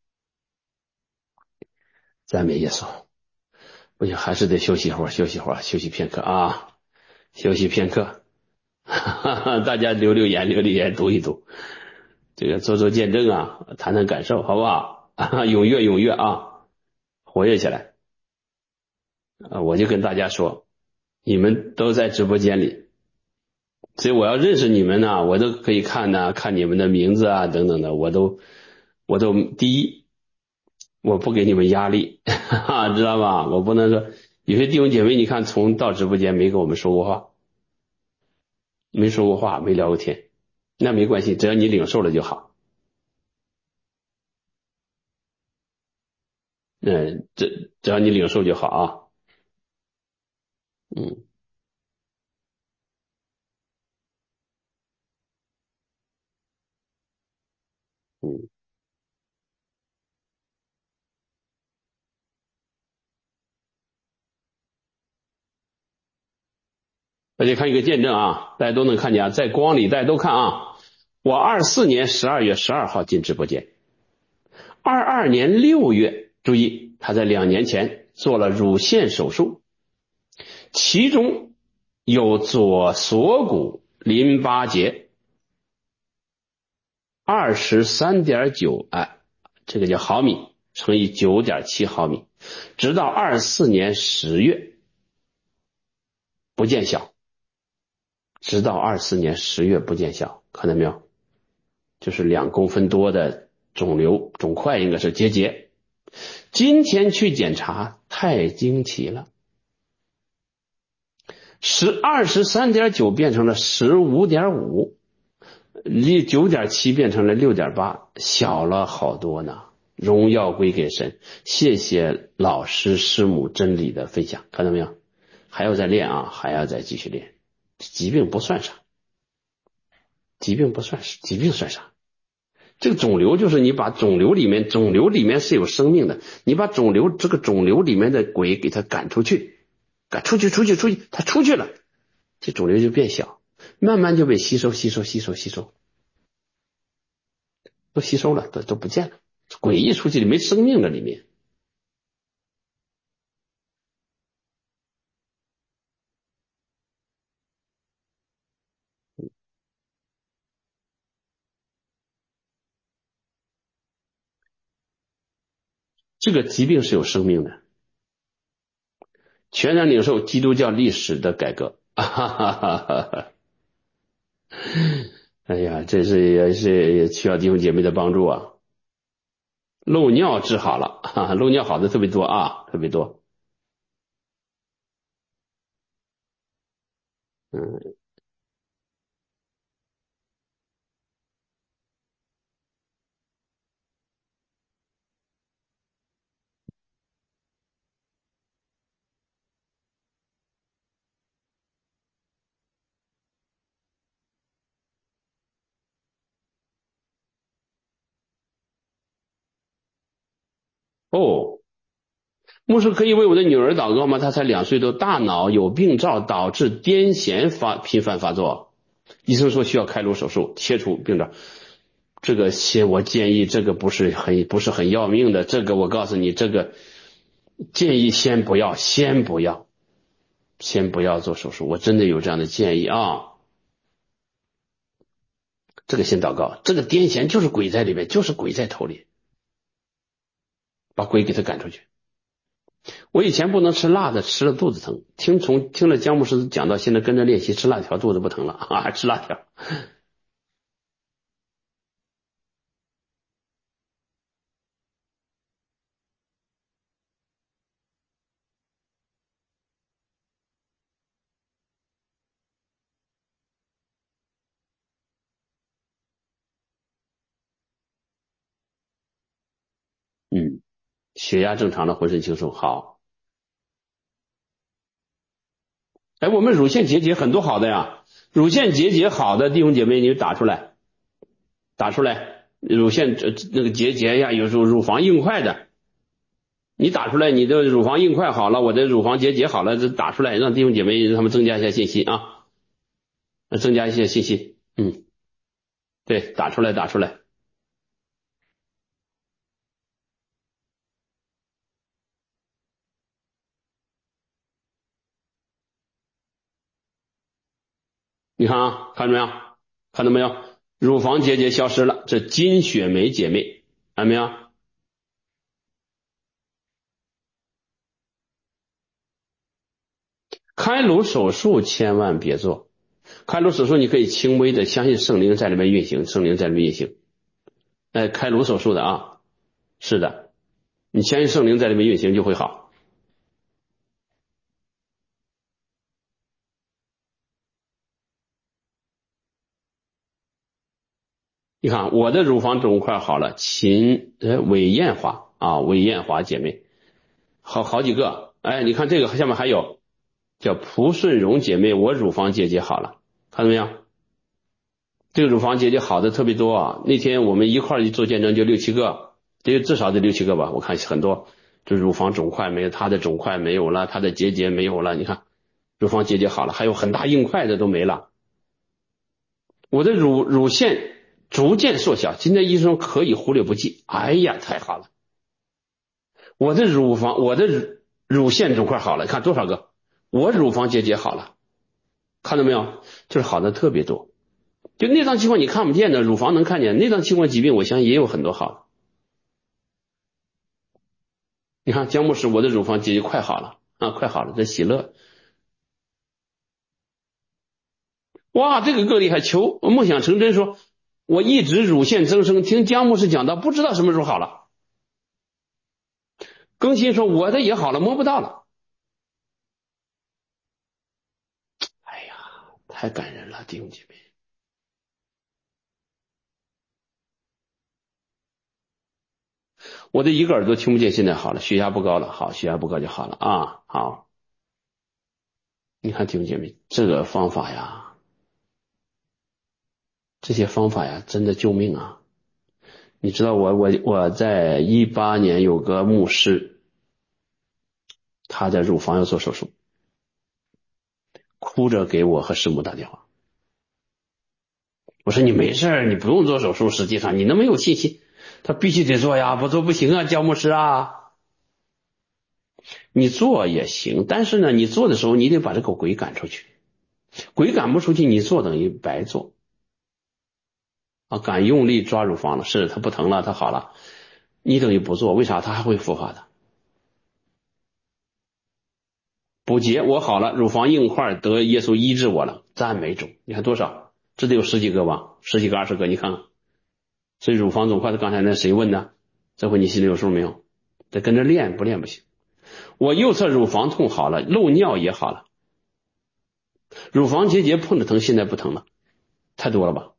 赞美耶稣。不行，还是得休息会儿，休息会儿，休息片刻啊，休息片刻。哈哈，大家留留言，留留言，读一读，这个做做见证啊，谈谈感受，好不好？啊，踊跃踊跃啊，活跃起来啊！我就跟大家说，你们都在直播间里，所以我要认识你们呢，我都可以看呢，看你们的名字啊等等的，我都我都第一，我不给你们压力，哈哈，知道吧？我不能说有些弟兄姐妹，你看从到直播间没跟我们说过话，没说过话，没聊过天，那没关系，只要你领受了就好。 嗯，这只要你领受就好啊。嗯嗯，大家看一个见证啊，大家都能看见啊，在光里大家都看啊。我二四年十二月十二号进直播间，二二年六月，注意他在两年前做了乳腺手术，其中有左锁骨淋巴结二十三点九，哎，这个叫毫米乘以九点七毫米，直到二四年十月不见效，直到二四年十月不见效，看到没有？就是两公分多的肿瘤肿块，应该是结节。今天去检查，太惊奇了，十二十三点九变成了十五点五，离九点七变成了六点八，小了好多呢。荣耀归给神，谢谢老师师母真理的分享，看到没有？还要再练啊，还要再继续练。疾病不算啥，疾病不算是疾病算啥？这个肿瘤就是你把肿瘤里面，肿瘤里面是有生命的，你把肿瘤这个肿瘤里面的鬼给它赶出去，赶出去，出去，出去，它出去了，这肿瘤就变小，慢慢就被吸收，吸收，吸收，吸收，都吸收了，都都不见了，鬼一出去没生命了里面。这个疾病是有生命的，全然领受基督教历史的改革。哈哈哈哈，哎呀，这是也是也需要弟兄姐妹的帮助啊。漏尿治好了，哈哈，漏尿好的特别多啊，特别多。嗯，哦，牧师可以为我的女儿祷告吗？她才两岁多，大脑有病灶，导致癫痫发频繁发作。医生说需要开颅手术切除病灶。这个先我建议这个不是很不是很要命的，这个我告诉你，这个建议先不要，先不要，先不要做手术。我真的有这样的建议啊。这个先祷告，这个癫痫就是鬼在里面，就是鬼在头里，把鬼给他赶出去。我以前不能吃辣的，吃了肚子疼。听从听了姜牧师讲到，现在跟着练习吃辣条，肚子不疼了啊！吃辣条。嗯，血压正常了，浑身轻松。好，哎，我们乳腺结节很多好的呀，乳腺结节好的弟兄姐妹，你就打出来，打出来。乳腺这那个结节呀，有时候乳房硬块的，你打出来，你的乳房硬块好了，我的乳房结节好了，这打出来，让弟兄姐妹让他们增加一下信心啊，增加一些信心。嗯，对，打出来，打出来。你看啊，看到没有？看到没有？乳房结节消失了，这金血梅姐妹，看到没有？开颅手术千万别做，开颅手术你可以轻微的相信圣灵在里面运行，圣灵在里面运行。哎，开颅手术的啊，是的，你相信圣灵在里面运行就会好。你看我的乳房肿块好了，秦呃韦艳华啊，韦艳华姐妹， 好好几个。哎，你看这个下面还有叫蒲顺荣姐妹，我乳房结节好了，看到没有？这个乳房结节好的特别多啊！那天我们一块儿做见证就六七个，得至少得六七个吧，我看很多，就乳房肿块没有，他的肿块没有了，他的结节没有了，你看乳房结节好了，还有很大硬块的都没了。我的乳乳腺逐渐缩小，今天医生可以忽略不计。哎呀，太好了！我的乳房，我的乳乳腺肿块好了，看多少个？我乳房结节好了，看到没有？就是好的特别多。就内脏器官你看不见的，乳房能看见。内脏器官疾病，我相信也有很多好。你看姜牧师，我的乳房结节快好了啊，快好了，这喜乐。哇，这个更厉害！求梦想成真说，我一直乳腺增生，听姜牧师讲到，不知道什么时候好了。更新说我的也好了，摸不到了。哎呀，太感人了，弟兄姐妹。我的一个耳朵听不见，现在好了，血压不高了，好，血压不高就好了啊，好。你看弟兄姐妹，这个方法呀，这些方法呀，真的救命啊！你知道我我我在一八年有个牧师，他在乳房要做手术，哭着给我和师母打电话。我说你没事，你不用做手术，实际上你那么有信心，他必须得做呀，不做不行啊，姜牧师啊。你做也行，但是呢，你做的时候你得把这个鬼赶出去，鬼赶不出去，你做等于白做啊。敢用力抓乳房了，是它不疼了，它好了，你等于不做，为啥？它还会复发的。补结我好了，乳房硬块得耶稣医治我了，赞美主。你看多少？这得有十几个吧，十几个二十个，你看看。所以乳房肿块的刚才那谁问的？这回你心里有数没有？得跟着练，不练不行。我右侧乳房痛好了，漏尿也好了，乳房结节碰着疼，现在不疼了，太多了吧？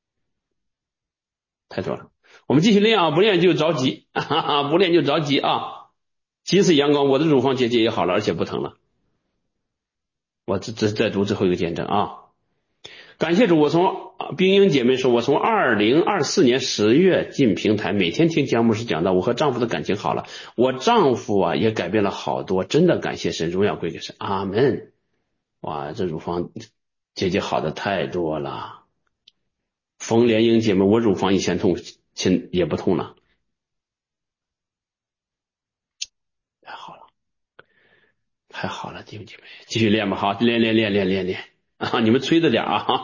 太多了。我们继续练啊，不练就着急，哈哈，不练就着急啊。几次阳光，我的乳房结节也好了，而且不疼了。我这这再读最后一个见证啊。感谢主，我从冰英姐妹说，我从二零二四年十月进平台，每天听姜牧师讲到，我和丈夫的感情好了，我丈夫啊也改变了好多，真的感谢神，荣耀归给神，阿门。哇，这乳房结节好的太多了。冯莲英姐妹，我乳房以前痛，现也不痛了，太好了，太好了，弟兄姐妹，继续练吧，好，练练练练练练啊！你们催着点啊！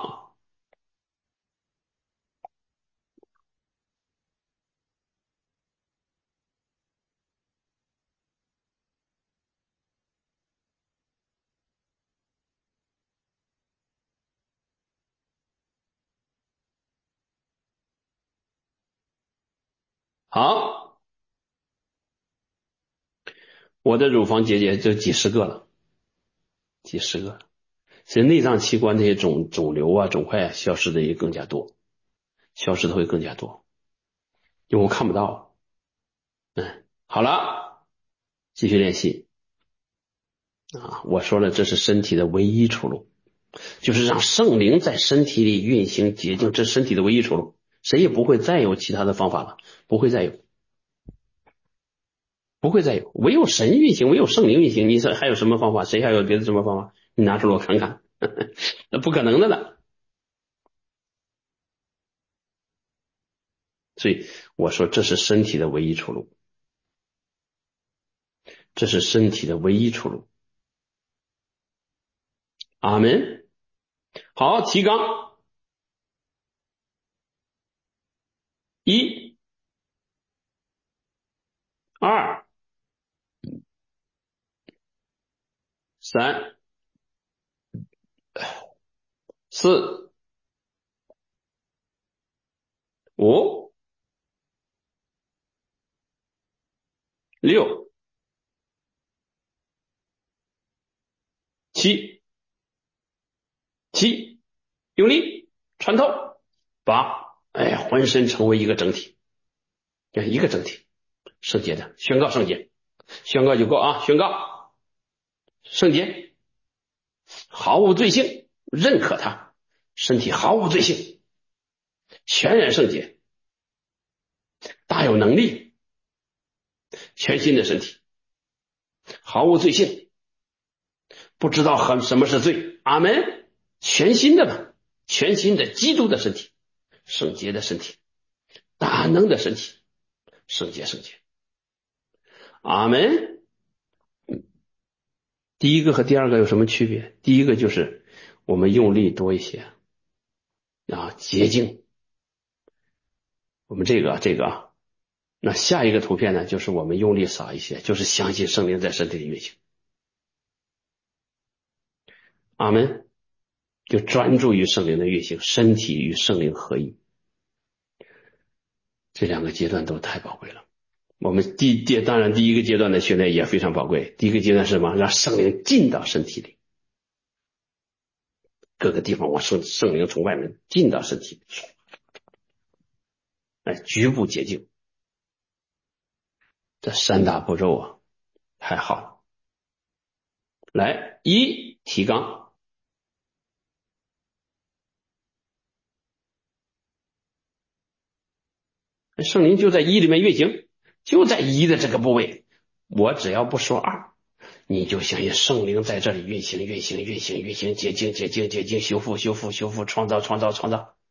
好，我的乳房结节就几十个了，几十个。其实内脏器官那些肿肿瘤啊、肿块啊，消失的也更加多，消失的会更加多，因为我看不到。嗯，好了，继续练习啊！我说了，这是身体的唯一出路，就是让圣灵在身体里运行洁净，这是身体的唯一出路，谁也不会再有其他的方法了，不会再有，不会再有，唯有神运行，唯有圣灵运行。你说还有什么方法？谁还有别的什么方法？你拿出来我看看，那不可能的了。所以我说，这是身体的唯一出路。这是身体的唯一出路。阿门。好，提纲一、二、三、四、五、六、七、七，用力穿透，八，哎，浑身成为一个整体，一个整体，圣洁的宣告圣洁。 宣告就够啊！宣告圣洁，毫无罪性，认可他，身体毫无罪性，全然圣洁，大有能力，全新的身体，毫无罪性，不知道很什么是罪。阿门。全新的嘛，全新的基督的身体，圣洁的身体，大能的身体，圣洁圣洁。阿门。第一个和第二个有什么区别？第一个就是我们用力多一些啊，洁净。我们这个这个啊，那下一个图片呢，就是我们用力少一些，就是相信圣灵在身体里运行。阿门。就专注于圣灵的运行，身体与圣灵合一。这两个阶段都太宝贵了。我们第第当然第一个阶段的训练也非常宝贵。第一个阶段是什么？让圣灵进到身体里，各个地方往圣圣灵从外面进到身体里，哎，局部洁净。这三大步骤啊，太好了。来，一提纲，圣灵就在一里面运行，就在一的这个部位。我只要不说二，你就相信圣灵在这里运行运行运行运行，洁净洁净洁净，修复修复修复，创造创造创造。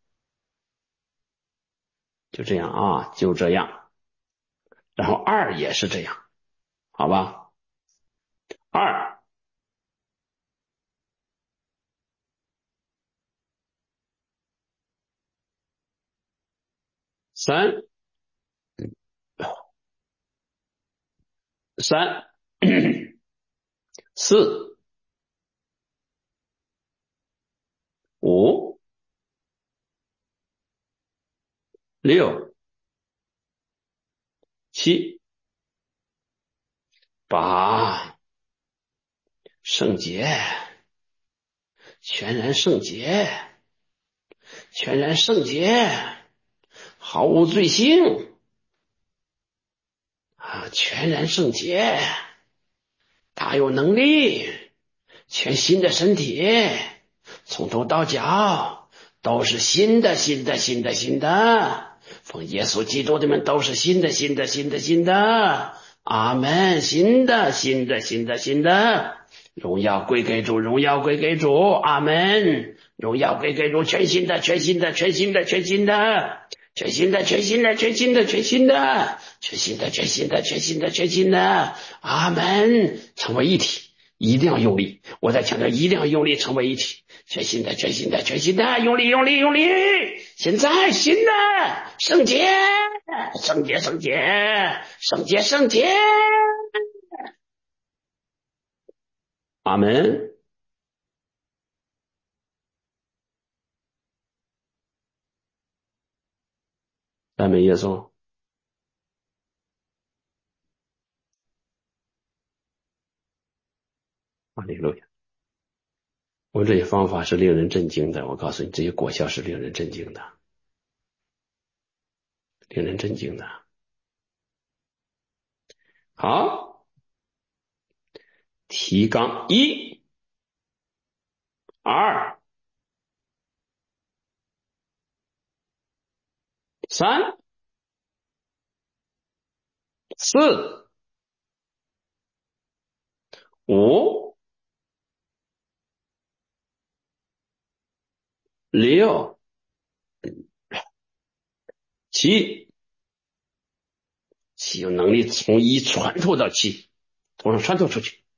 就这样啊，就这样。然后二也是这样，好吧？二三三四五六七八，圣洁，全然圣洁，全然圣洁，毫无罪性啊，全然圣洁，大有能力，全新的身体，从头到脚都是新的新的新的新的，奉耶稣基督的名都是新的新的新的新的，阿门。新的新的新的新的，荣耀归给主，荣耀归给主，阿门。荣耀归给主，全新的全新的全新的全新的全新的全新的全新的全新的全新的全新的全新的全新的，阿门。成为一体，一定要用力，我在强调一定要用力，成为一体，全新的全新的全新的，用力用力用力。现在新的圣洁圣洁圣洁圣洁圣洁，阿门。赞美耶稣。哈利路亚。我这些方法是令人震惊的，我告诉你，这些果效是令人震惊的，令人震惊的。好，提纲一、二、三、四、五、六、七，七有能力从一穿透到七，从上穿透出去。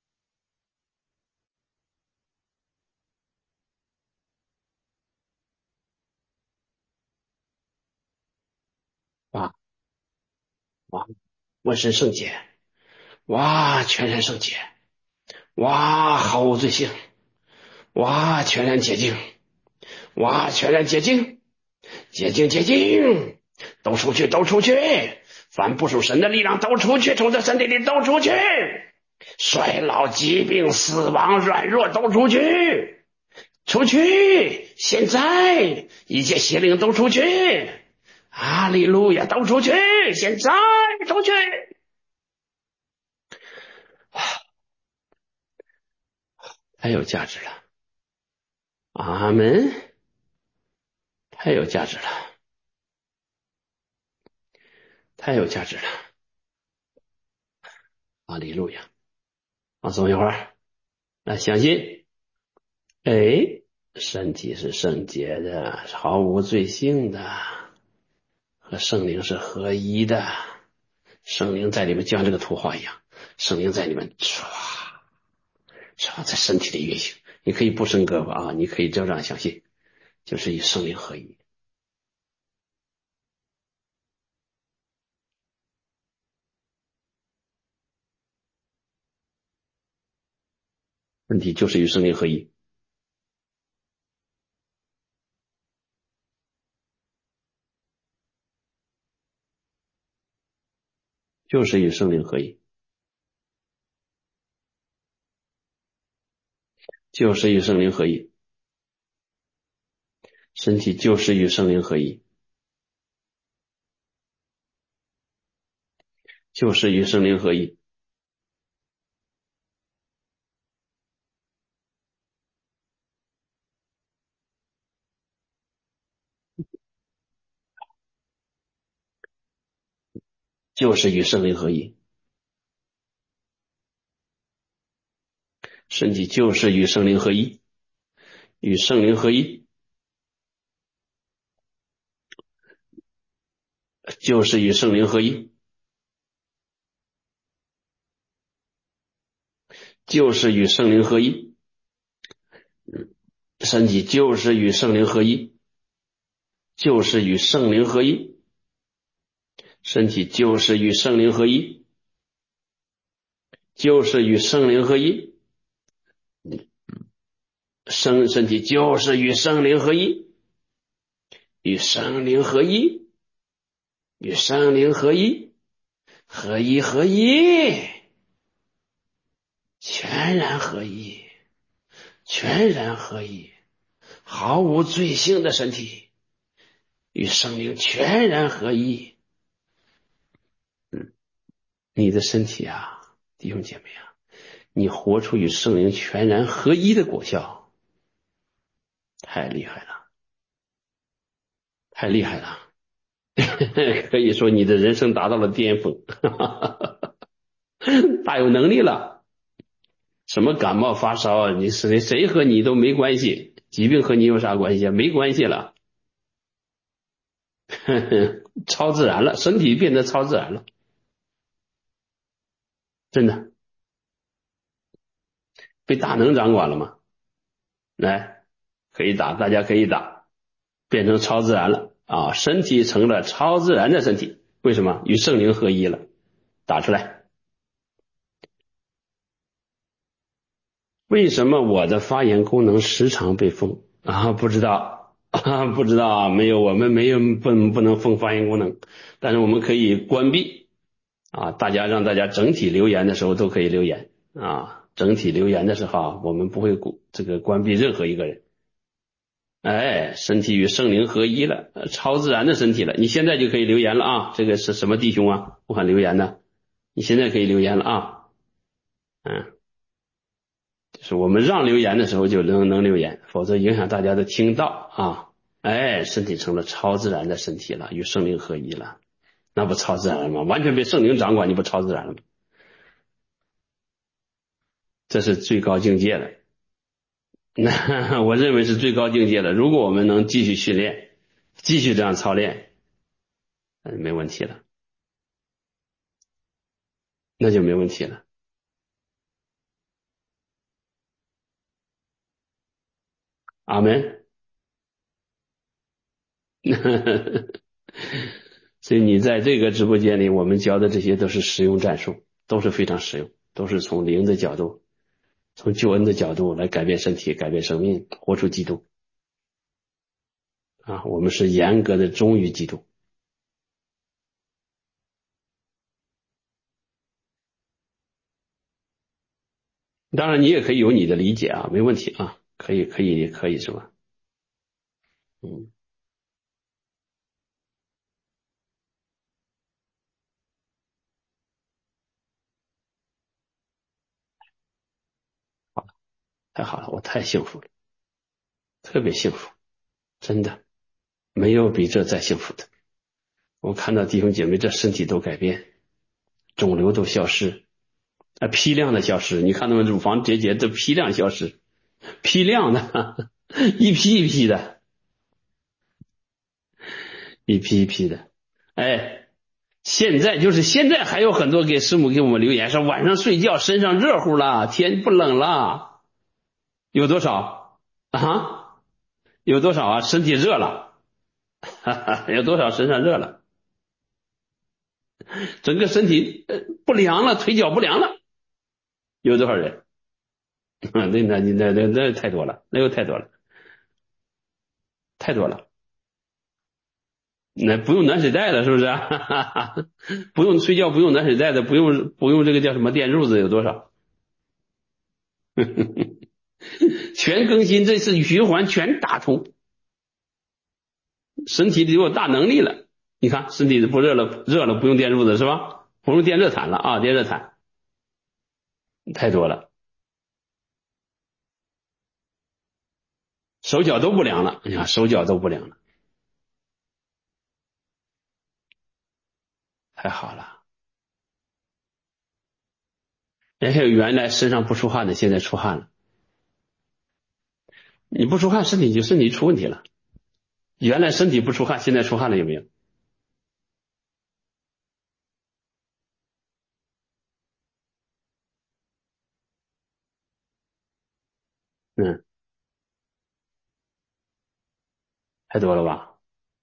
啊哇，浑身圣洁，哇，全然圣洁，哇，毫无罪性，哇，全然洁净，哇，全然洁净，洁净洁净，都出去都出去，凡不属神的力量都出去，从这身体里都出去，衰老疾病死亡软弱都出去，出去，现在一切邪灵都出去，哈利路亚，都出去，现在出去。 太有价值了。阿门。太有价值了，太有价值了。哈利路亚。放松一会儿，那相信，哎，身体是圣洁的，是毫无罪性的，和圣灵是合一的。圣灵在里面就像这个图画一样，圣灵在里面唰唰在身体里运行。你可以不伸胳膊啊，你可以就这样相信，就是与圣灵合一。身体就是与圣灵合一，就是与圣灵合一，就是与圣灵合一。身体就是与圣灵合一，就是与圣灵合一，就是与圣灵合一。身体就是与圣灵合一，与圣灵合一，就是与圣灵合一，就是与圣灵合一。身体就是与圣灵合一，就是与圣灵合一。身体就是与圣灵合一，就是与圣灵合一。身身体就是与圣灵合一，与圣灵合一，与圣灵合一，合一合一，全然合一，全然合一，毫无罪性的身体与圣灵全然合一。嗯，你的身体啊，弟兄姐妹啊，你活出与圣灵全然合一的果效，太厉害了，太厉害了。可以说你的人生达到了巅峰，大有能力了。什么感冒发烧，你谁谁和你都没关系，疾病和你有啥关系啊？没关系了。超自然了，身体变得超自然了，真的被大能掌管了嘛？来，可以打，大家可以打，变成超自然了啊！身体成了超自然的身体，为什么？与圣灵合一了。打出来。为什么我的发言功能时常被封啊？不知道啊，不知道啊，没有，我们没有不不能封发言功能，但是我们可以关闭啊。大家让大家整体留言的时候都可以留言啊，整体留言的时候啊，我们不会这个关闭任何一个人。哎，身体与圣灵合一了，超自然的身体了。你现在就可以留言了啊！这个是什么弟兄啊？我看留言呢，你现在可以留言了啊。嗯。就是我们让留言的时候就能能留言，否则影响大家的听到啊。哎，身体成了超自然的身体了，与圣灵合一了，那不超自然了吗？完全被圣灵掌管，你不超自然了吗？这是最高境界了。那我认为是最高境界了。如果我们能继续训练，继续这样操练，嗯，没问题了，那就没问题了。阿门。所以你在这个直播间里，我们教的这些都是实用战术，都是非常实用，都是从灵的角度，从救恩的角度来改变身体，改变生命，活出基督啊！我们是严格的忠于基督。当然，你也可以有你的理解啊，没问题啊，可以，可以，可以，是吧？嗯，好。 太好了，我太幸福了，特别幸福，真的没有比这再幸福的。我看到弟兄姐妹这身体都改变，肿瘤都消失，啊，批量的消失。你看他们乳房结节这批量消失，批量的，一批一批的，一批一批的。哎，现在就是现在还有很多给师母给我们留言说晚上睡觉身上热乎了，天不冷了，有多少啊？有多少啊？身体热了，哈哈，有多少身上热了？整个身体呃不凉了，腿脚不凉了，有多少人？那那那那那那太多了，那又太多了，太多了。那不用暖水袋的，是不是？不用睡觉，不用暖水袋的，不用不用这个叫什么电褥子，有多少？全更新，这次循环全打通，身体里有大能力了。你看身体不热了，热了不用电褥子是吧？不用电热毯了啊，电热毯太多了，手脚都不凉了。你看手脚都不凉了，太好了。还有原来身上不出汗的，现在出汗了。你不出汗，身体就身体出问题了。原来身体不出汗，现在出汗了，有没有？嗯，太多了吧？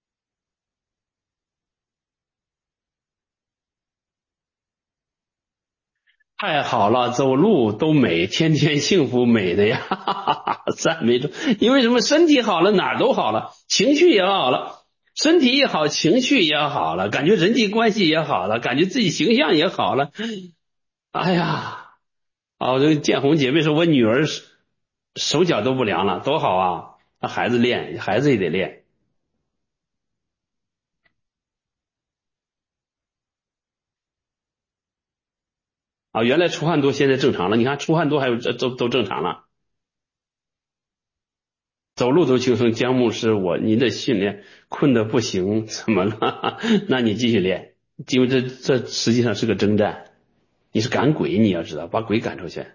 太好了，走路都美，天天幸福美的呀！哈哈哈，赞美主，因为什么？身体好了，哪儿都好了，情绪也好了，身体也好，情绪也好了，感觉人际关系也好了，感觉自己形象也好了。哎呀，啊，这个建红姐妹说，我女儿手脚都不凉了，多好啊！那孩子练，孩子也得练啊。原来出汗多，现在正常了。你看出汗多，还有这都都正常了。走路都轻松，姜牧师，我您的训练困得不行，怎么了？那你继续练，因为这这实际上是个征战，你是赶鬼，你要知道，把鬼赶出去，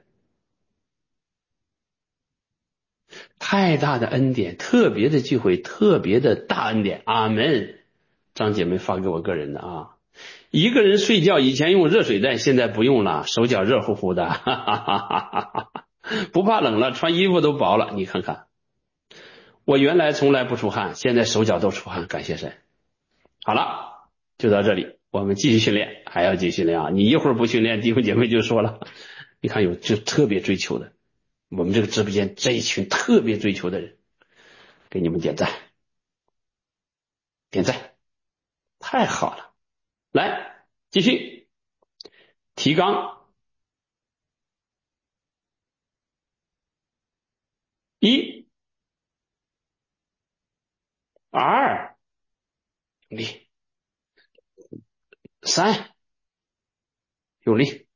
太大的恩典，特别的聚会，特别的大恩典，阿门。张姐妹发给我个人的啊，一个人睡觉以前用热水袋，现在不用了，手脚热乎乎的，哈哈哈哈哈，不怕冷了，穿衣服都薄了，你看看，我原来从来不出汗，现在手脚都出汗，感谢神。好了，就到这里，我们继续训练，还要继续训练啊！你一会儿不训练，弟兄姐妹就说了，你看有就特别追求的，我们这个直播间这一群特别追求的人，给你们点赞，点赞，太好了！来，继续提纲一、二，用力，三，用力，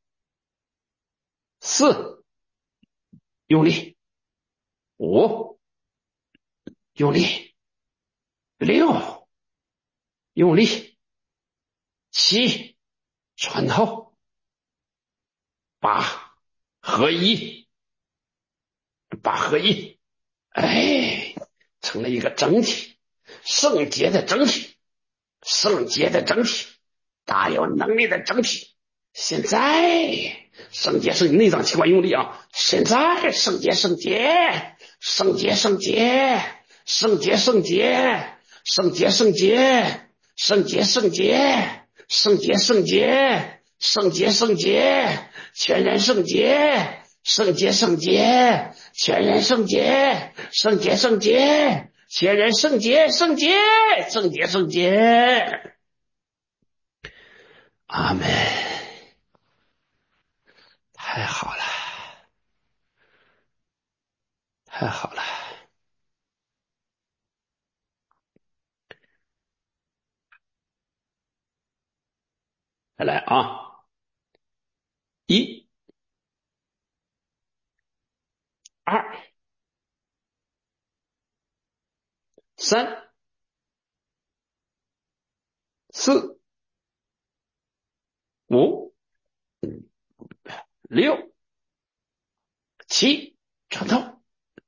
四，用力，五，用力，六，用力，七，穿透，八，合一，八合一。哎，成了一个整体，圣洁的整体，圣洁的整体，大有能力的整体。现在圣洁是内脏器官用力啊！现在圣洁圣洁，圣洁圣洁，圣洁圣洁，圣洁圣洁，圣洁圣洁，圣洁圣洁，圣洁圣洁，全然圣洁。圣洁圣洁，全然圣洁，圣洁圣洁，全然圣洁，圣洁，圣洁圣洁。阿门。太好了，太好了。再来啊，一、 二、三、四、五、六、七，穿透，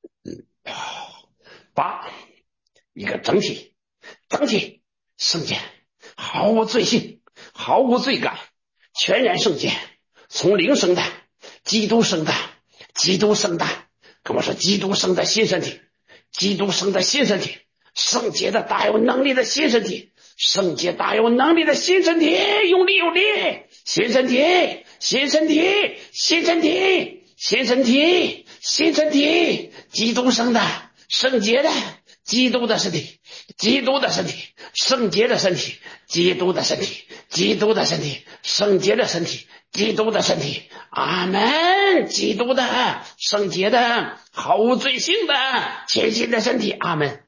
八，一个整体，整体圣洁，毫无罪性，毫无罪感，全然圣洁，从灵生的，基督生的，基督生的，跟我说基督生的新身体，基督生的新身体，圣洁的大有能力的新身体，圣洁大有能力的新身体，用力用力，新身体，新身体，新身体，新身体，新身体，基督生的，圣洁的，基督的身体，基督的身体，圣洁的身体，基督的身体，基督的身体，圣洁的身体，基督的身体，阿门。基督的，圣洁的，毫无罪性的，全新的身体，阿门。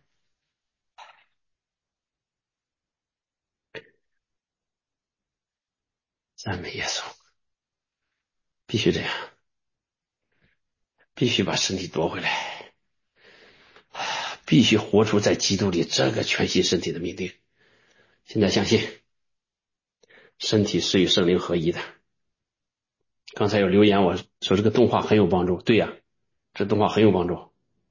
赞美耶稣，必须这样，必须把身体夺回来，必须活出在基督里这个全新身体的命定。现在相信身体是与圣灵合一的。刚才有留言我说这个动画很有帮助，对呀、啊，这动画很有帮助。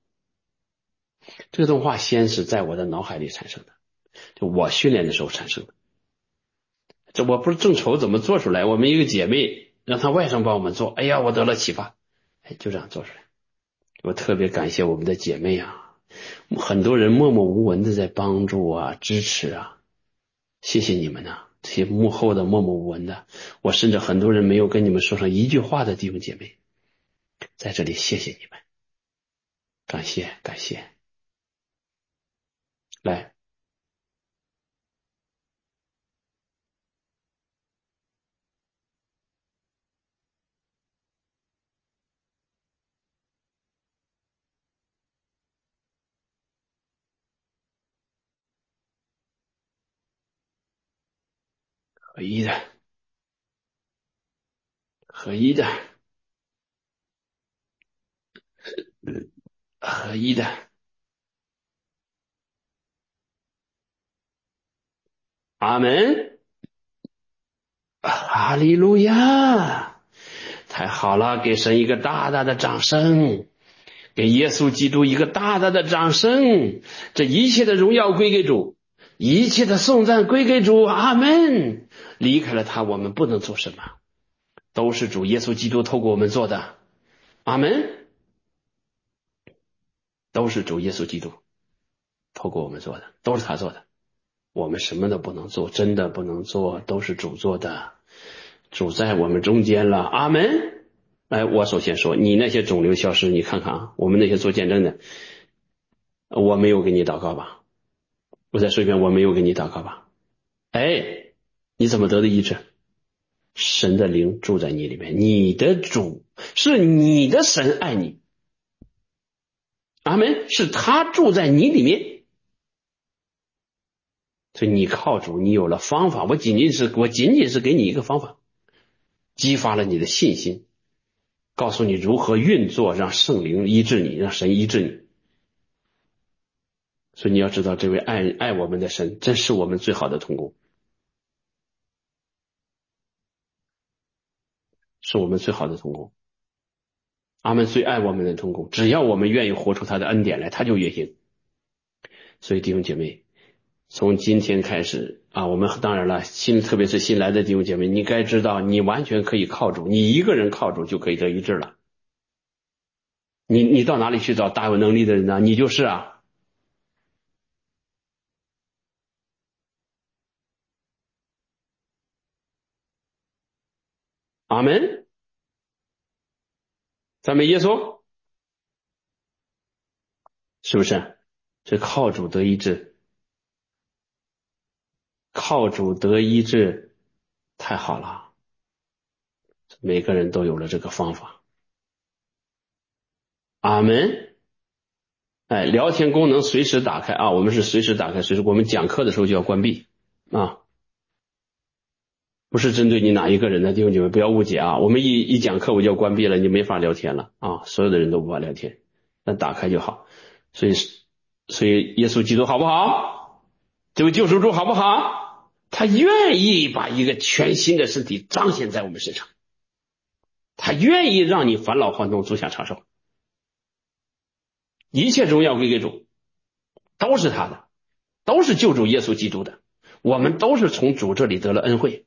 这个动画先是在我的脑海里产生的，就我训练的时候产生的。这我不是正愁怎么做出来，我们一个姐妹让她外甥帮我们做，哎呀，我得了启发，哎，就这样做出来。我特别感谢我们的姐妹啊，很多人默默无闻的在帮助啊，支持啊，谢谢你们啊，这些幕后的默默无闻的，我甚至很多人没有跟你们说上一句话的弟兄姐妹，在这里谢谢你们，感谢感谢。来，合一的，合一的，合一的，阿门，哈利路亚，太好了，给神一个大大的掌声，给耶稣基督一个大大的掌声，这一切的荣耀归给主，一切的颂赞归给主，阿门。离开了他，我们不能做什么，都是主耶稣基督透过我们做的，阿门。都是主耶稣基督透过我们做的，都是他做的，我们什么都不能做，真的不能做，都是主做的，主在我们中间了，阿门。来，我首先说，你那些肿瘤消失，你看看啊，我们那些做见证的，我没有给你祷告吧？我再说一遍，我没有给你祷告吧？哎，你怎么得的医治？神的灵住在你里面，你的主是你的神爱你，阿门，是他住在你里面，所以你靠主，你有了方法，我仅仅是我仅仅是给你一个方法，激发了你的信心，告诉你如何运作，让圣灵医治你，让神医治你。所以你要知道，这位爱爱我们的神真是我们最好的同工，是我们最好的同工，阿们，最爱我们的同工，只要我们愿意活出他的恩典来，他就运行。所以弟兄姐妹，从今天开始啊，我们当然了，新特别是新来的弟兄姐妹，你该知道，你完全可以靠主，你一个人靠主就可以得医治了。你你到哪里去找大有能力的人呢？你就是啊，阿门，赞美耶稣，是不是？这靠主得医治，靠主得医治，太好了，每个人都有了这个方法，阿门。哎，聊天功能随时打开啊，我们是随时打开，随时我们讲课的时候就要关闭啊，不是针对你哪一个人的弟兄姐妹不要误解啊，我们一一讲课我就要关闭了，你没法聊天了啊，所有的人都无法聊天那打开就好。所以所以耶稣基督好不好？这位救赎主好不好？他愿意把一个全新的身体彰显在我们身上，他愿意让你返老还童，足享长寿，一切荣耀归给主，都是他的，都是救主耶稣基督的，我们都是从主这里得了恩惠。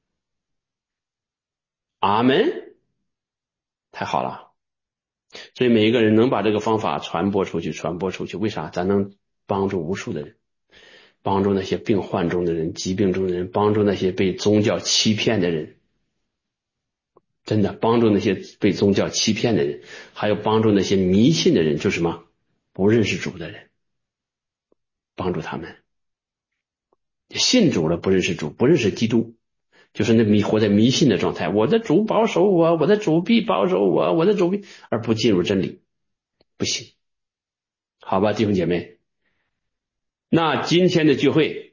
阿门，太好了。所以每一个人能把这个方法传播出去，传播出去，为啥？咱能帮助无数的人，帮助那些病患中的人，疾病中的人，帮助那些被宗教欺骗的人，真的帮助那些被宗教欺骗的人，还有帮助那些迷信的人，就是什么？不认识主的人，帮助他们。信主了不认识主，不认识基督，就是那迷活在迷信的状态，我的主保守我，我的主必保守我，我的主必，而不进入真理，不行。好吧，弟兄姐妹，那今天的聚会